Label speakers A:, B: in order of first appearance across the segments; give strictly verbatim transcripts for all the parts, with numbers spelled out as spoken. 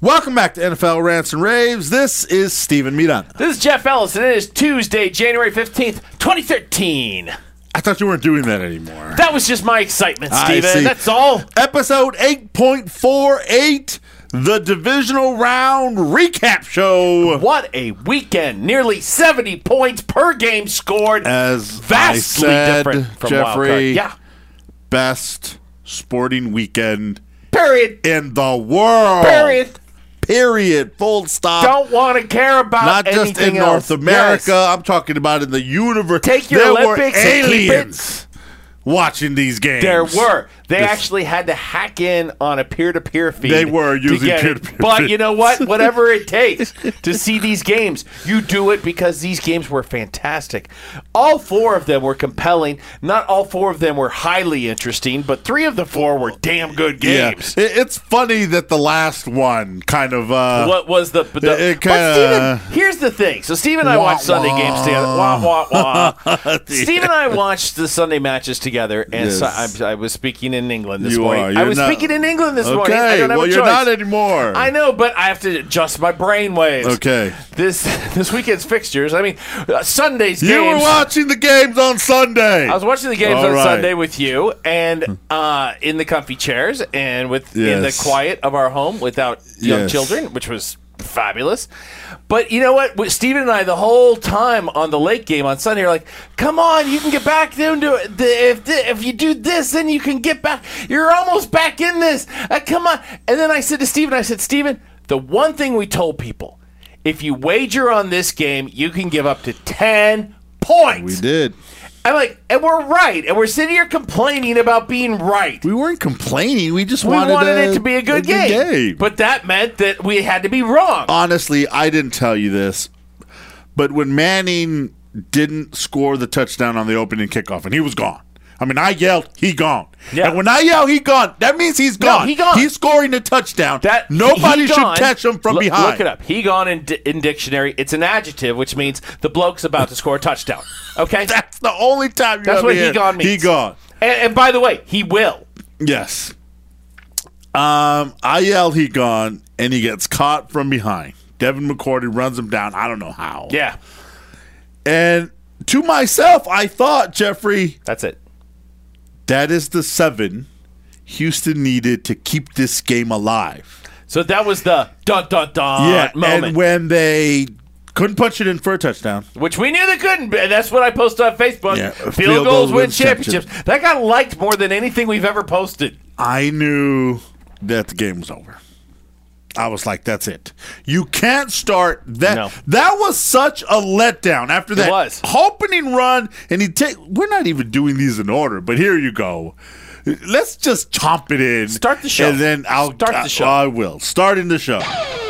A: Welcome back to N F L Rants and Raves. This is Steven Miranda.
B: This is Jeff Ellis, and it is Tuesday, January fifteenth, twenty thirteen.
A: I thought you weren't doing that anymore.
B: That was just my excitement,
A: I
B: Steven.
A: see.
B: That's all.
A: Episode eight point four eight, the divisional round recap show.
B: What a weekend. Nearly seventy points per game scored.
A: As
B: Vastly
A: I said,
B: different from
A: Jeffrey,
B: Wildcard. Yeah.
A: best sporting weekend
B: Period.
A: in the world.
B: Period.
A: Period. Full stop.
B: Don't want to care about
A: Not just
B: anything
A: in North
B: else.
A: America.
B: Yes.
A: I'm talking about in the universe.
B: Take your
A: there
B: Olympics
A: were
B: and keep it-
A: aliens watching these games.
B: There were. They
A: This-
B: actually had to hack in on a peer-to-peer feed.
A: They were
B: to
A: using
B: get it.
A: peer-to-peer
B: But
A: feeds.
B: you know what? Whatever it takes to see these games, you do it because these games were fantastic. All four of them were compelling. Not all four of them were highly interesting, but three of the four were damn good games.
A: Yeah. It- It's funny that the last one kind of. Uh,
B: What was the? the
A: It- it
B: but
A: kinda-
B: Steven, here's the thing. So Steve and I
A: Wah,
B: watched Sunday
A: wah.
B: games together. Wah wah wah. Steve and I watched the Sunday matches together, and so
A: Yes.
B: I, I was speaking in England this
A: You
B: morning.
A: are.
B: I
A: You're
B: was
A: not-
B: speaking in England this
A: okay.
B: morning. I don't have
A: well,
B: a
A: you're
B: choice.
A: not anymore.
B: I know, but I have to adjust my brain waves.
A: Okay.
B: This this weekend's fixtures. I mean, uh, Sunday's games.
A: You were watching the games on Sunday.
B: I was watching the games
A: All
B: on
A: right.
B: Sunday with you, and uh, in the comfy chairs, and with in the
A: Yes.
B: quiet of our home without young
A: Yes.
B: children, which was fabulous. But you know what? With Steven and I, the whole time on the late game on Sunday, are like, "Come on, you can get back into it. The- If the, if you do this, then you can get back. You're almost back in this. Uh, come on." And then I said to Steven, I said, "Steven, the one thing we told people, if you wager on this game, you can give up to ten points."
A: We did.
B: I'm like, and we're right, and we're sitting here complaining about being right.
A: We weren't complaining. We just
B: We
A: wanted,
B: wanted
A: a,
B: it to be a good,
A: a
B: game. but that meant that we had to be wrong.
A: Honestly, I didn't tell you this, but when Manning didn't score the touchdown on the opening kickoff, and he was gone. I mean, I yelled, "He gone!"
B: Yeah.
A: And when I yell, "He gone!" that means he's
B: No,
A: gone.
B: he gone.
A: He's scoring a touchdown.
B: That
A: Nobody
B: he
A: should
B: gone-
A: catch him from
B: look,
A: behind.
B: Look it up. He gone in, di- in dictionary. It's an adjective, which means the bloke's about to score a touchdown. Okay,
A: That's the only time you
B: That's
A: ever
B: what he
A: hear,
B: gone means.
A: He gone.
B: and, and by the way, he will.
A: Yes. Um, I yelled, "He gone!" and he gets caught from behind. Devin McCourty runs him down. I don't know how.
B: Yeah,
A: And to myself, I thought, Jeffrey,
B: that's it.
A: that is the seven Houston needed to keep this game alive.
B: So that was the dun dun dun
A: yeah,
B: moment,
A: and when they couldn't punch it in for a touchdown.
B: which we knew they couldn't. Be. That's what I posted on Facebook.
A: Yeah,
B: field,
A: field
B: goals
A: goals
B: win
A: wins
B: championships. That got liked more than anything we've ever posted.
A: I knew that the game was over. I was like, that's it. You can't start that.
B: No.
A: That was such a letdown after that
B: was.
A: opening run. And he take. We're not even doing these in order, but here you go. Let's just chomp it in.
B: Start the show.
A: And then I'll
B: Start the show.
A: I, I will. Starting the show.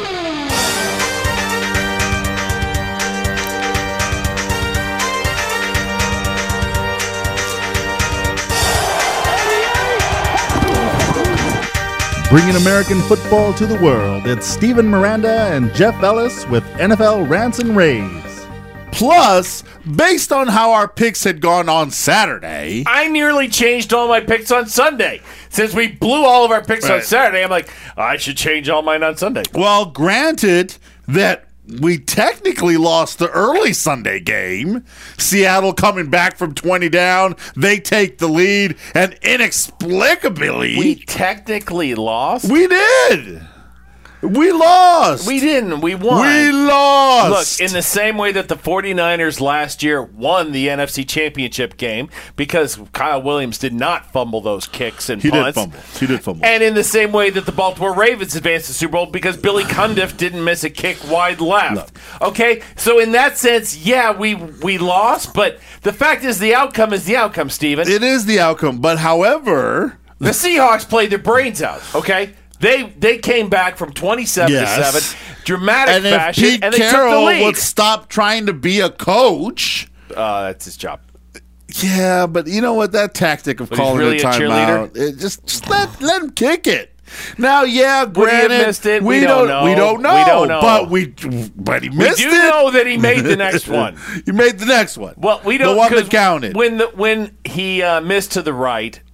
C: Bringing American football to the world, it's Steven Miranda and Jeff Ellis with N F L Rants and Raves.
A: Plus, based on how our picks had gone on Saturday,
B: I nearly changed all my picks on Sunday. Since we blew all of our picks on
A: Right.
B: Saturday, I'm like, I should change all mine on Sunday.
A: well, granted that we technically lost the early Sunday game. Seattle coming back from twenty down. They take the lead, and inexplicably,
B: We technically lost.
A: we did. We lost.
B: We didn't. We won.
A: We lost.
B: Look, in the same way that the 49ers last year won the N F C Championship game because Kyle Williams did not fumble those kicks and
A: he did
B: punts.
A: fumble. He did fumble.
B: And in the same way that the Baltimore Ravens advanced to the Super Bowl because Billy Cundiff didn't miss a kick wide left. Okay? So in that sense, yeah, we we lost, but the fact is the outcome is the outcome, Steven.
A: It is the outcome, but however,
B: The Seahawks played their brains out, okay? They they came back from twenty-seven
A: Yes.
B: to seven, dramatic
A: and if
B: fashion,
A: Pete
B: and they took the
A: Carroll
B: lead.
A: would stop trying to be a coach.
B: Uh, that's his job.
A: Yeah, but you know what? That tactic of
B: But he's
A: calling
B: really
A: a
B: a
A: timeout,
B: cheerleader?
A: it just just let let him kick it. Now, yeah,
B: Would he have
A: granted,
B: missed it?
A: we,
B: We
A: don't,
B: don't know.
A: we don't know,
B: We don't know.
A: but we but he
B: We
A: missed
B: do
A: it.
B: know that he made the next one.
A: He made the next one.
B: Well, we don't.
A: the one that
B: 'cause
A: counted.
B: When the, when he uh, missed to the right,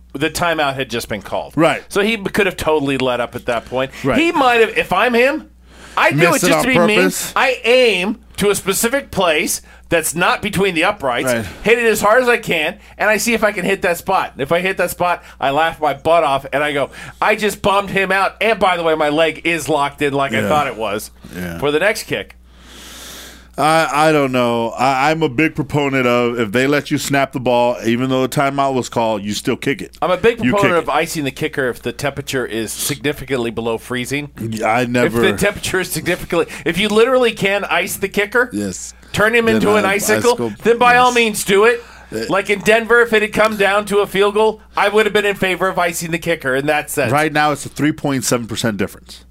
B: the timeout had just been called.
A: Right.
B: So he could have totally let up at that point.
A: Right.
B: He might have, if I'm him, I do
A: Miss
B: it
A: it
B: just
A: on
B: to be
A: purpose?
B: mean. I aim to a specific place that's not between the uprights,
A: Right.
B: hit it as hard as I can, and I see if I can hit that spot. And if I hit that spot, I laugh my butt off, and I go, I just bummed him out. And by the way, my leg is locked in like I
A: Yeah.
B: thought it was
A: Yeah.
B: for the next kick.
A: I, I don't know. I, I'm a big proponent of if they let you snap the ball, even though a timeout was called, you still kick it.
B: I'm a big
A: You
B: proponent
A: kick
B: of icing the kicker if the temperature is significantly below freezing.
A: it. I
B: If
A: never.
B: the temperature is significantly, if you literally can ice the kicker,
A: yes.
B: turn him
A: Then
B: into an
A: I-
B: icicle,
A: icicle,
B: then by all
A: yes.
B: means do it. Like in Denver, if it had come down to a field goal, I would have been in favor of icing the kicker in that sense.
A: Right now, it's a three point seven percent difference.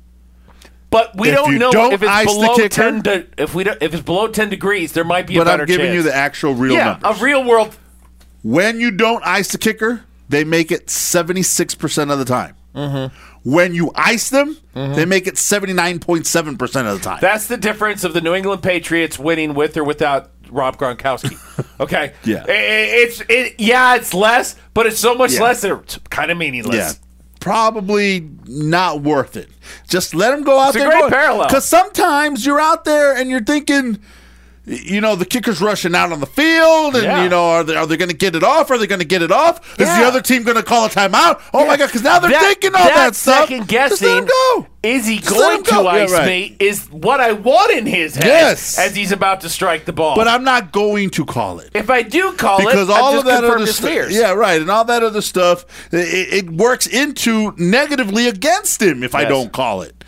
B: But we
A: If
B: don't
A: you
B: know
A: don't
B: if it's
A: ice the
B: below
A: kicker-
B: ten. De- if we don't, if it's below ten degrees, there might be
A: But
B: a better
A: I'm giving
B: chance.
A: you the actual real
B: yeah,
A: numbers.
B: a real world.
A: When you don't ice the kicker, they make it seventy-six percent of the time. Mm-hmm. When you ice them,
B: Mm-hmm.
A: they make it seventy-nine point seven percent of the time.
B: That's the difference of the New England Patriots winning with or without Rob Gronkowski. Okay.
A: Yeah.
B: I- I- It's it. Yeah, it's less, but it's so much
A: Yeah.
B: less that it's kind of meaningless.
A: yeah. Probably not worth it. Just let them go out
B: It's a
A: there.
B: great parallel.
A: Because sometimes you're out there and you're thinking, you know, the kicker's rushing out on the field, and
B: Yeah.
A: you know, are they are they going to get it off? Are they going to get it off? Is
B: Yeah.
A: the other team going to call a timeout? Oh my god! Because now they're
B: That-
A: thinking all that, stuff.
B: Second
A: Just let 'em
B: guessing.
A: go.
B: Is he
A: Just let
B: going
A: him
B: to
A: go. Yeah,
B: ice
A: right.
B: me? Is what I want in his head
A: Yes.
B: as he's about to strike the ball.
A: But I'm not going to call it.
B: if I do call
A: Because
B: it,
A: all
B: I've
A: of
B: just
A: that
B: confirmed
A: other
B: his
A: stuff,
B: fears.
A: yeah, right, and all that other stuff, it, it works into negatively against him if I
B: Yes.
A: don't call it.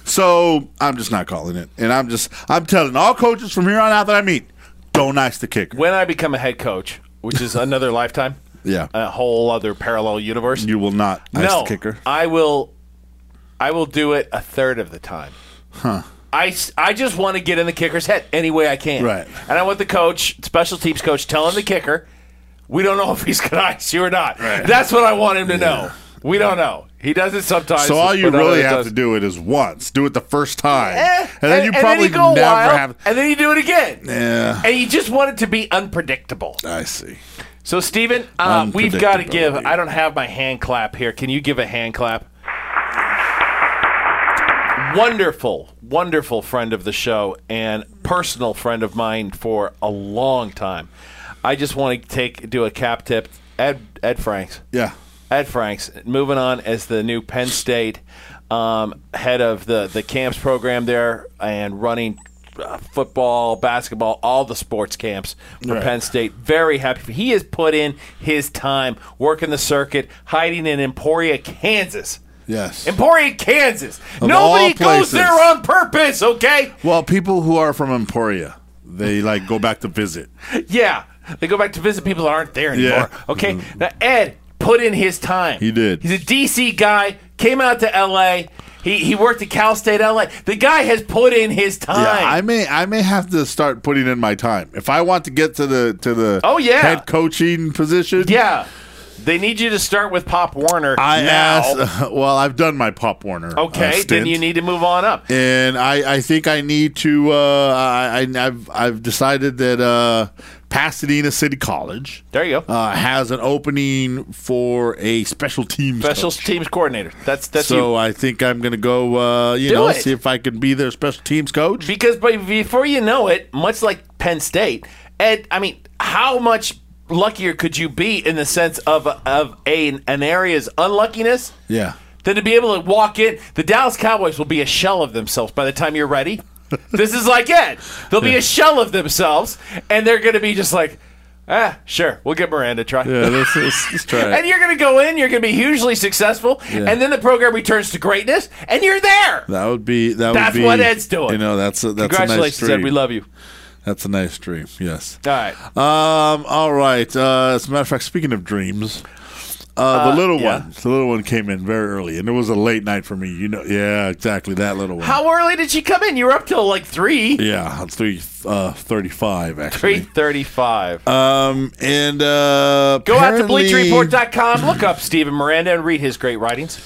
A: So I'm just not calling it, and I'm just I'm telling all coaches from here on out that I meet, don't ice the kicker.
B: When I become a head coach, which is another lifetime,
A: Yeah,
B: a whole other parallel universe,
A: you will not ice
B: no,
A: the kicker.
B: I will. I will do it a third of the time.
A: Huh?
B: I, s- I just want to get in the kicker's head any way I can.
A: Right.
B: And I want the coach, special teams coach, telling the kicker, we don't know if he's going to ice you or not.
A: Right.
B: That's what I want him to know. We don't know. He does it sometimes.
A: So all you
B: but not
A: really
B: others
A: have
B: does.
A: to do it is once. Do it the first time,
B: Eh,
A: and then you probably
B: you go a
A: never
B: while,
A: have.
B: and then you do it again.
A: Yeah,
B: And you just want it to be unpredictable.
A: I see.
B: So, Steven, uh, we've got to give.
A: Unpredictability.
B: I don't have my hand clap here. Can you give a hand clap? Wonderful, wonderful friend of the show and personal friend of mine for a long time. I just want to take do a cap tip. Ed Ed Franks.
A: Yeah.
B: Ed Franks moving on as the new Penn State um, head of the the camps program there and running uh, football, basketball, all the sports camps for
A: Right.
B: Penn State. Very happy. For, he has put in his time working the circuit, hiding in Emporia, Kansas.
A: Yes.
B: Emporia, Kansas.
A: Of
B: Nobody
A: all
B: goes
A: places.
B: there on purpose, okay?
A: Well, people who are from Emporia, they like go back to visit.
B: Yeah. They go back to visit people that aren't there anymore.
A: Yeah.
B: Okay? Now, Ed put in his time.
A: He did.
B: He's a D C guy, came out to L A. He he worked at Cal State L A. The guy has put in his time.
A: Yeah, I may I may have to start putting in my time if I want to get to the to the
B: Oh, yeah.
A: head coaching position.
B: Yeah. They need you to start with Pop Warner
A: I
B: now.
A: asked. Well, I've done my Pop Warner. uh,
B: okay, then
A: stint.
B: you need to move on up.
A: And I, I think I need to. Uh, I, I I've I've decided that uh, Pasadena City College
B: There you go.
A: uh, has an opening for a special teams
B: Special
A: coach.
B: teams coordinator. That's that's you.
A: So I think I'm going to go. Uh, you
B: Do
A: know,
B: it.
A: see if I can be their special teams coach.
B: Because but before you know it, much like Penn State, Ed, I mean, how much luckier could you be in the sense of of a, an area's unluckiness
A: Yeah.
B: than to be able to walk in? The Dallas Cowboys will be a shell of themselves by the time you're ready. This is like it. They'll be a shell of themselves, and they're going to be just like, ah, sure, we'll get Miranda a try.
A: Yeah. Let's, let's, let's try
B: And
A: it.
B: you're going to go in, you're going to be hugely successful,
A: Yeah.
B: and then the program returns to greatness, and you're there.
A: That would be. That
B: That's
A: would be,
B: what Ed's doing.
A: You know, that's a that's a nice
B: Congratulations,
A: dream.
B: Ed. We love you.
A: That's a nice dream. Yes.
B: All right.
A: Um. All right. Uh, as a matter of fact, speaking of dreams, uh, the little
B: yeah.
A: one, the little one came in very early, and it was a late night for me. You know. Yeah. Exactly. That little one.
B: How early did she come in? You were up till like three.
A: Yeah. Three. Uh. Thirty-five.
B: Three
A: Actually.
B: thirty-five.
A: Um. And uh.
B: Go out to
A: apparently
B: bleach report dot com, look up Stephen Miranda, and read his great writings.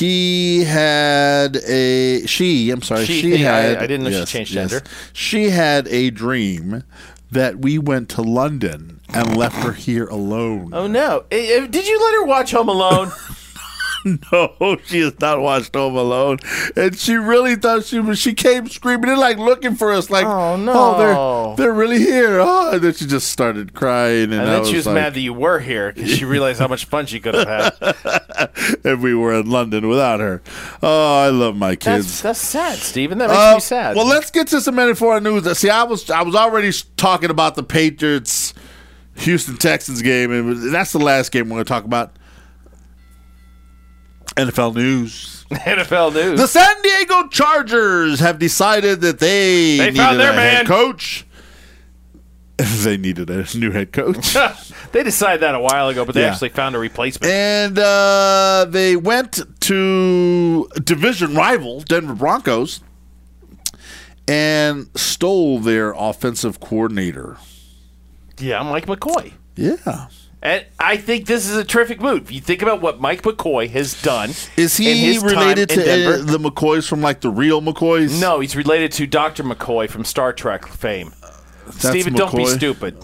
A: He had a she. I'm sorry.
B: She
A: She,
B: thing, I-
A: had.
B: I didn't know she changed gender.
A: She had a dream that we went to London and left her here alone.
B: Oh, no. Eh, eh, Did you let her watch Home Alone?
A: No, she has not watched Home Alone, and she really thought she was. She came screaming in, like looking for us, like,
B: Oh, no.
A: oh, they're they're really here." Oh, and then she just started crying, and,
B: And
A: I
B: then
A: was
B: she was
A: like,
B: mad that you were here because she realized how much fun she could have had.
A: and we were in London without her. Oh, I love my kids.
B: That's, that's sad, Stephen. That makes
A: Uh,
B: me sad.
A: Well, let's get to some minute four news. See, I was I was already talking about the Patriots Houston Texans game, and that's the last game we're going to talk about. N F L news.
B: N F L news.
A: The San Diego Chargers have decided that they,
B: They
A: needed
B: found their
A: a
B: man.
A: head coach. They needed a new head coach.
B: They decided that a while ago, but they
A: Yeah.
B: actually found a replacement.
A: And uh, they went to division rival Denver Broncos and stole their offensive coordinator.
B: Yeah, Mike McCoy.
A: Yeah.
B: And I think this is a terrific move. You think about what Mike McCoy has done.
A: Is
B: in
A: he
B: his time
A: related
B: in
A: to
B: Denver.
A: uh, the McCoys from like the real McCoys?
B: No, he's related to Doctor McCoy from Star Trek fame. Stephen, don't be
A: McCoy?
B: stupid.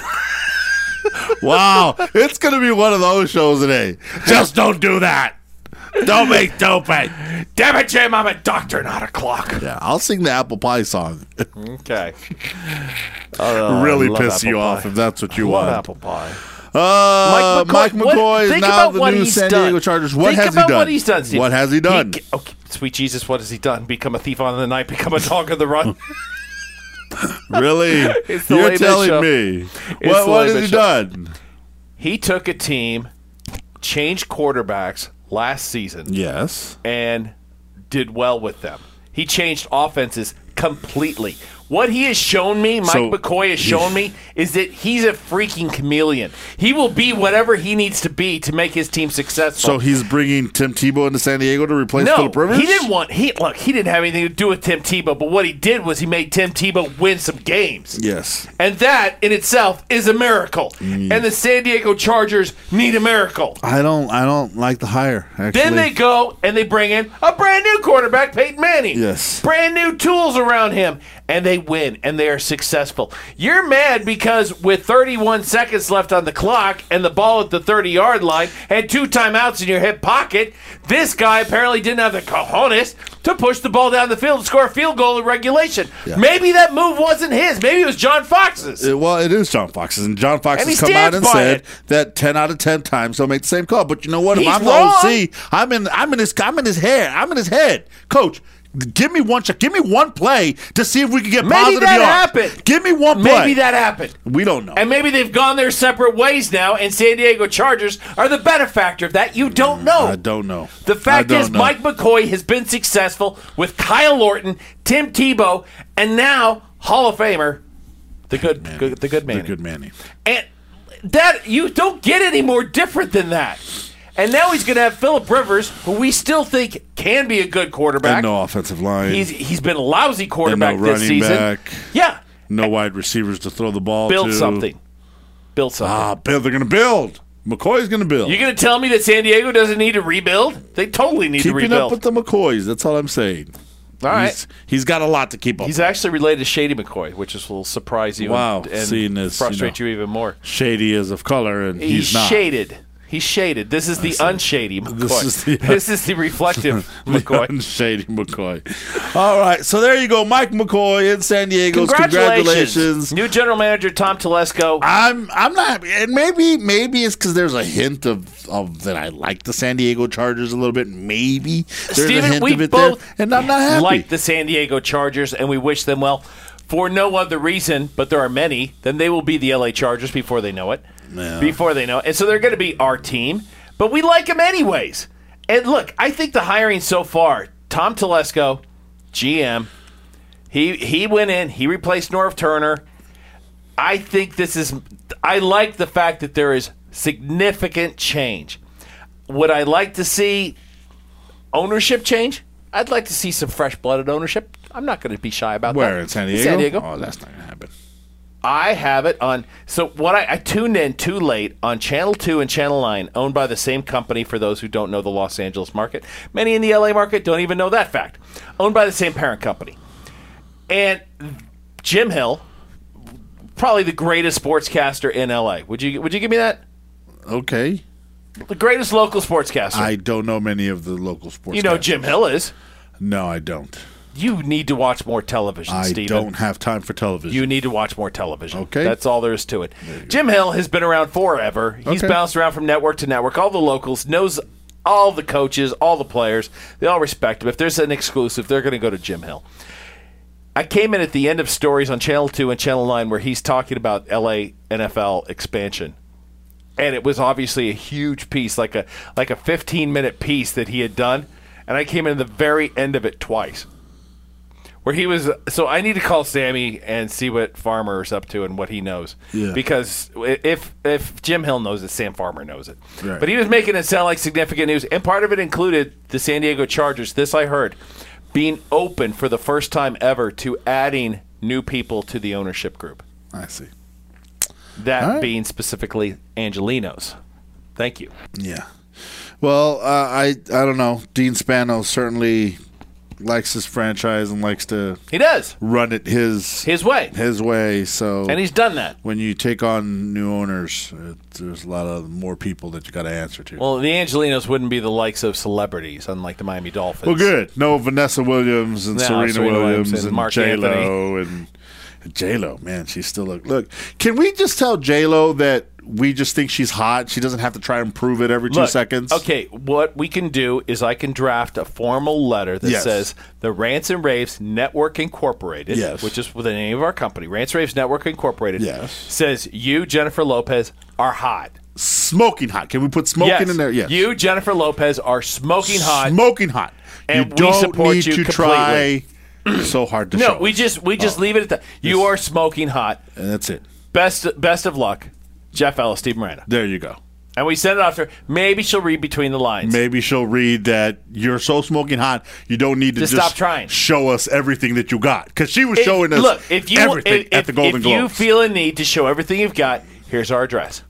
A: Wow. It's going to be one of those shows today. Just don't do that. Don't make doping.
B: Damn it, Jim, I'm a doctor, not a clock.
A: Yeah, I'll sing the apple pie song.
B: Okay. Oh,
A: really
B: I love
A: piss you
B: apple
A: off
B: pie.
A: if that's what you
B: I love
A: want.
B: apple pie.
A: Uh, Mike McCoy,
B: what-
A: is
B: think
A: now
B: about
A: the
B: what
A: new
B: he's
A: San
B: done.
A: Diego Chargers. What
B: Think
A: has he
B: about
A: done?
B: what he's done, Steve.
A: What has he done?
B: He, okay, sweet Jesus, what has he done? Become a thief on the night, become a dog on the run?
A: Really?
B: It's the
A: You're
B: latest
A: telling
B: show.
A: me.
B: It's
A: What,
B: the
A: what has
B: latest
A: he
B: show.
A: done?
B: He took a team, changed quarterbacks last season,
A: Yes.
B: and did well with them. He changed offenses completely. What he has shown me, Mike
A: So-
B: McCoy has shown me, is that he's a freaking chameleon. He will be whatever he needs to be to make his team successful.
A: So he's bringing Tim Tebow into San Diego to replace
B: no,
A: Philip Rivers?
B: he didn't want. He look. He didn't have anything to do with Tim Tebow. But what he did was he made Tim Tebow win some games.
A: Yes.
B: And that in itself is a miracle.
A: Mm.
B: And the San Diego Chargers need a miracle.
A: I don't I don't like the hire, actually.
B: Then they go and they bring in a brand new quarterback, Peyton Manning.
A: Yes.
B: Brand new tools around him. And they win, and they are successful. You're mad because with thirty-one seconds left on the clock and the ball at the thirty-yard line and two timeouts in your hip pocket, this guy apparently didn't have the cojones to push the ball down the field and score a field goal in regulation.
A: Yeah.
B: Maybe that move wasn't his. Maybe it was John Fox's.
A: Uh, Well, it is John Fox's, and John Fox
B: And he
A: has come out
B: stands
A: and
B: by
A: said
B: it.
A: that ten out of ten times he'll make the same call. But you know what? If
B: He's
A: I'm the
B: wrong.
A: O C, I'm in. I'm in his. I'm in his head. I'm in his head, Coach. Give me one shot. Give me one play to see if we can get
B: Maybe
A: positive
B: that
A: yards.
B: happened.
A: Give me one play.
B: Maybe that happened.
A: We don't know.
B: And maybe they've gone their separate ways now, and San Diego Chargers are the benefactor of that. You don't know.
A: I don't know.
B: The
A: I
B: fact
A: don't
B: is,
A: know.
B: Mike McCoy has been successful with Kyle Orton, Tim Tebow, and now Hall of Famer, the good, good the good man.
A: The good Manny.
B: And that you don't get any more different than that. And now he's going to have Philip Rivers, who we still think can be a good quarterback.
A: And no offensive line.
B: He's he's been a lousy quarterback
A: And no
B: this
A: running
B: season.
A: back.
B: Yeah,
A: no wide receivers to throw the ball
B: build
A: to.
B: something. Build something.
A: Ah, build. They're going to build. McCoy's going to build.
B: You're going to tell me that San Diego doesn't need to rebuild? They totally need to
A: Keeping
B: rebuild.
A: up with the McCoys. That's all I'm saying.
B: All right.
A: He's, he's got a lot to keep up
B: He's
A: with.
B: actually related to Shady McCoy, which is will surprise you
A: Wow,
B: and, and
A: seeing this,
B: frustrate
A: you
B: you,
A: know.
B: even more.
A: Shady is of color, and he's,
B: He's,
A: not.
B: shaded. He's shaded. This is the unshady McCoy.
A: This is the-
B: this is the reflective
A: The
B: McCoy.
A: Shady McCoy. All right, so there you go, Mike McCoy in San Diego.
B: Congratulations.
A: Congratulations.
B: New general manager Tom Telesco.
A: I'm I'm not, and maybe maybe it's because there's a hint of, of that I like the San Diego Chargers a little bit. Maybe there's a
B: Steven,
A: hint
B: we
A: of it
B: both
A: there, and I'm not happy.
B: like the San Diego Chargers, and we wish them well for no other reason, but there are many. Then they will be the L A Chargers before they know it.
A: Yeah.
B: Before they know it. And so they're going to be our team, but we like them anyways. And look, I think the hiring so far, Tom Telesco, G M, he he went in, he replaced Norv Turner. I think this is, I like the fact that there is significant change. Would I like to see ownership change? I'd like to see some fresh-blooded ownership. I'm not going to be shy about that.
A: Where in San Diego?
B: San Diego.
A: Oh, that's not gonna happen.
B: I have it on. So what I, I tuned in too late on Channel two and Channel nine, owned by the same company. For those who don't know the Los Angeles market, many in the L A market don't even know that fact. Owned by the same parent company, and Jim Hill probably the greatest sportscaster in L A. Would you Would you give me that?
A: Okay.
B: The greatest local sportscaster.
A: I don't know many of the local sports.
B: You know Jim Hill is.
A: No, I don't.
B: You need to watch more television,
A: I
B: Steven.
A: don't have time for television.
B: You need to watch more television.
A: Okay.
B: That's all there is to it. Jim Hill has been around forever. He's
A: Okay.
B: bounced around from network to network. All the locals, knows all the coaches, all the players. They all respect him. If there's an exclusive, they're going to go to Jim Hill. I came in at the end of stories on Channel two and Channel nine where he's talking about L A N F L expansion. And it was obviously a huge piece, like a like a fifteen-minute piece that he had done. And I came in at the very end of it twice. Where he was, so I need to call Sammy and see what Farmer's up to and what he knows.
A: Yeah.
B: Because if if Jim Hill knows it, Sam Farmer knows it.
A: Right.
B: But he was making it sound like significant news, and part of it included the San Diego Chargers, this I heard, being open for the first time ever to adding new people to the ownership group.
A: I see.
B: That
A: All right.
B: being specifically Angelinos. Thank you.
A: Yeah. Well, uh, I I don't know. Dean Spano certainly likes his franchise and likes to
B: He does.
A: run it his
B: His way.
A: his way. So
B: And he's done that.
A: when you take on new owners, it, there's a lot of more people that you got to answer to.
B: Well, the Angelinos wouldn't be the likes of celebrities, unlike the Miami Dolphins.
A: Well, good. No Vanessa Williams and
B: No,
A: Serena,
B: Serena
A: Williams,
B: Williams and
A: and
B: Mark
A: J Lo and J Lo. Man, she's still look. Look, can we just tell J Lo that we just think she's hot? She doesn't have to try and prove it every two
B: Look,
A: seconds.
B: Okay, what we can do is I can draft a formal letter that
A: Yes.
B: says the Rants and Raves Network Incorporated,
A: Yes.
B: which is the name of our company, Rants and Raves Network Incorporated,
A: Yes.
B: says you, Jennifer Lopez, are hot.
A: Smoking hot. Can we put smoking
B: Yes,
A: in there? Yes.
B: you, Jennifer Lopez, are smoking hot.
A: Smoking hot.
B: And
A: you
B: we
A: don't
B: support
A: need
B: you
A: to
B: completely.
A: try so hard to
B: no,
A: show.
B: we just we just
A: Oh.
B: leave it at that. You are smoking hot.
A: And that's it.
B: Best best of luck, Jeff Ellis, Steve Miranda.
A: There you go.
B: And we send it off to her. Maybe she'll read between the lines.
A: Maybe she'll read that you're so smoking hot, you don't need to
B: Just
A: just
B: stop trying.
A: show us everything that you got. Because she was
B: If-
A: showing us
B: look, if you,
A: everything
B: if,
A: at
B: if,
A: the Golden
B: if
A: Globes.
B: you feel a need to show everything you've got, here's our address.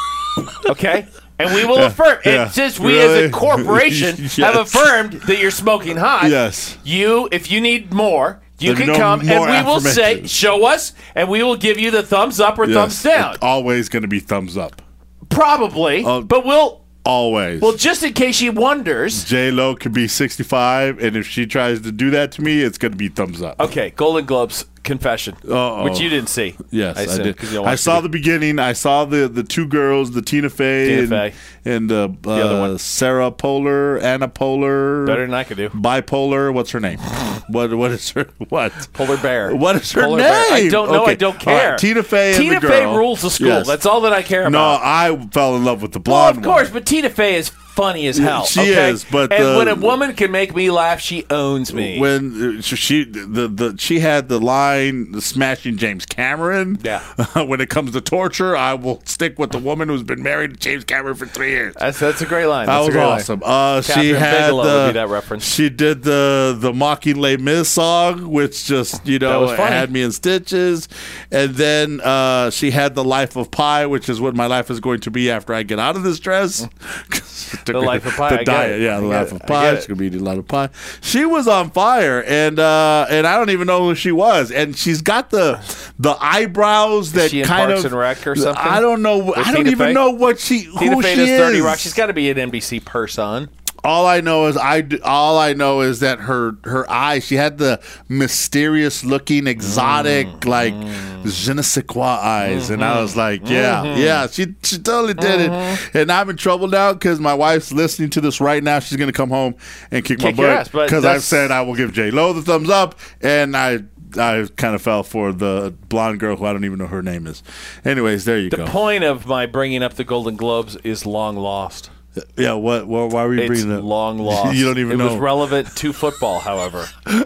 B: Okay? And we will affirm.
A: yeah.
B: And since we as
A: Really?
B: a corporation
A: Yes.
B: have affirmed that you're smoking hot,
A: Yes.
B: you, if you need more, you
A: Then
B: can
A: no
B: come and
A: more
B: we will say,
A: affirmations.
B: show us, and we will give you the thumbs up or
A: Yes,
B: thumbs down.
A: it's always going to be thumbs up.
B: Probably.
A: Uh,
B: but we'll,
A: Always.
B: well, just in case she wonders.
A: J Lo could be sixty-five, and if she tries to do that to me, it's going to be thumbs up.
B: Okay, Golden Globes confession,
A: Uh-oh.
B: which you didn't see.
A: Yes, I,
B: assume,
A: did.
B: 'cause you don't
A: I
B: watch
A: saw
B: T V.
A: the beginning. I saw the, the two girls, the Tina Fey,
B: Tina
A: and,
B: Fey.
A: and uh,
B: other
A: uh,
B: one.
A: Sarah Polar, Anna Polar,
B: Better than I could do.
A: bipolar. What's her name? what what is her what?
B: Polar Bear.
A: What is her
B: Polar
A: name?
B: Bear. I don't know.
A: Okay.
B: I don't
A: All right,
B: care.
A: Tina Fey.
B: Tina
A: and the
B: Fey
A: girl.
B: rules the school.
A: Yes.
B: That's all that I care
A: No,
B: about.
A: I fell in love with the
B: well,
A: blonde.
B: of course,
A: one.
B: but Tina Fey is funny as hell.
A: she
B: okay?
A: is, but
B: and
A: the-
B: when a woman can make me laugh, she owns me.
A: When uh, she the, the she had the line the smashing James Cameron.
B: Yeah.
A: when it comes to torture, I will stick with the woman who's been married to James Cameron for three years.
B: that's that's a great line.
A: That
B: That's a
A: was
B: great line.
A: awesome. Uh, she
B: Catherine
A: had
B: Bigelow
A: the
B: would be that reference.
A: she did the the mocking Les Mis song, which just you know
B: was funny.
A: had me in stitches. And then uh, she had the Life of Pi, which is what my life is going to be after I get out of this dress.
B: The Life of Pi, I
A: the
B: get
A: diet,
B: it.
A: yeah, the
B: I get
A: Life
B: it.
A: of
B: I
A: Pi.
B: get
A: She's
B: it.
A: gonna be eating a lot of pie. She was on fire, and uh, and I don't even know who she was. And she's got the the eyebrows that
B: she in
A: kind
B: Parks
A: of
B: and Rec or something?
A: I don't know. I don't
B: Tina
A: even
B: Fey?
A: know what she who
B: Tina Fey
A: she
B: does
A: is.
B: thirty Rock. She's got to be an N B C person.
A: All I know is I d- all I know is that her her eyes. She had the mysterious looking, exotic,
B: Mm-hmm.
A: like je ne sais quoi eyes, and I was like, yeah,
B: Mm-hmm.
A: yeah, she she totally did it. And I'm in trouble now because my wife's listening to this right now. She's gonna come home and kick,
B: Kick
A: my
B: your
A: butt
B: ass, but
A: because I've
B: that's-
A: said I will give J Lo the thumbs up, and I. I kind of fell for the blonde girl who I don't even know her name is. Anyways, there you
B: The
A: go.
B: point of my bringing up the Golden Globes is long lost.
A: Yeah, what? what why were you
B: It's
A: bringing it?
B: long lost.
A: You don't even
B: it
A: know.
B: was relevant to football, however.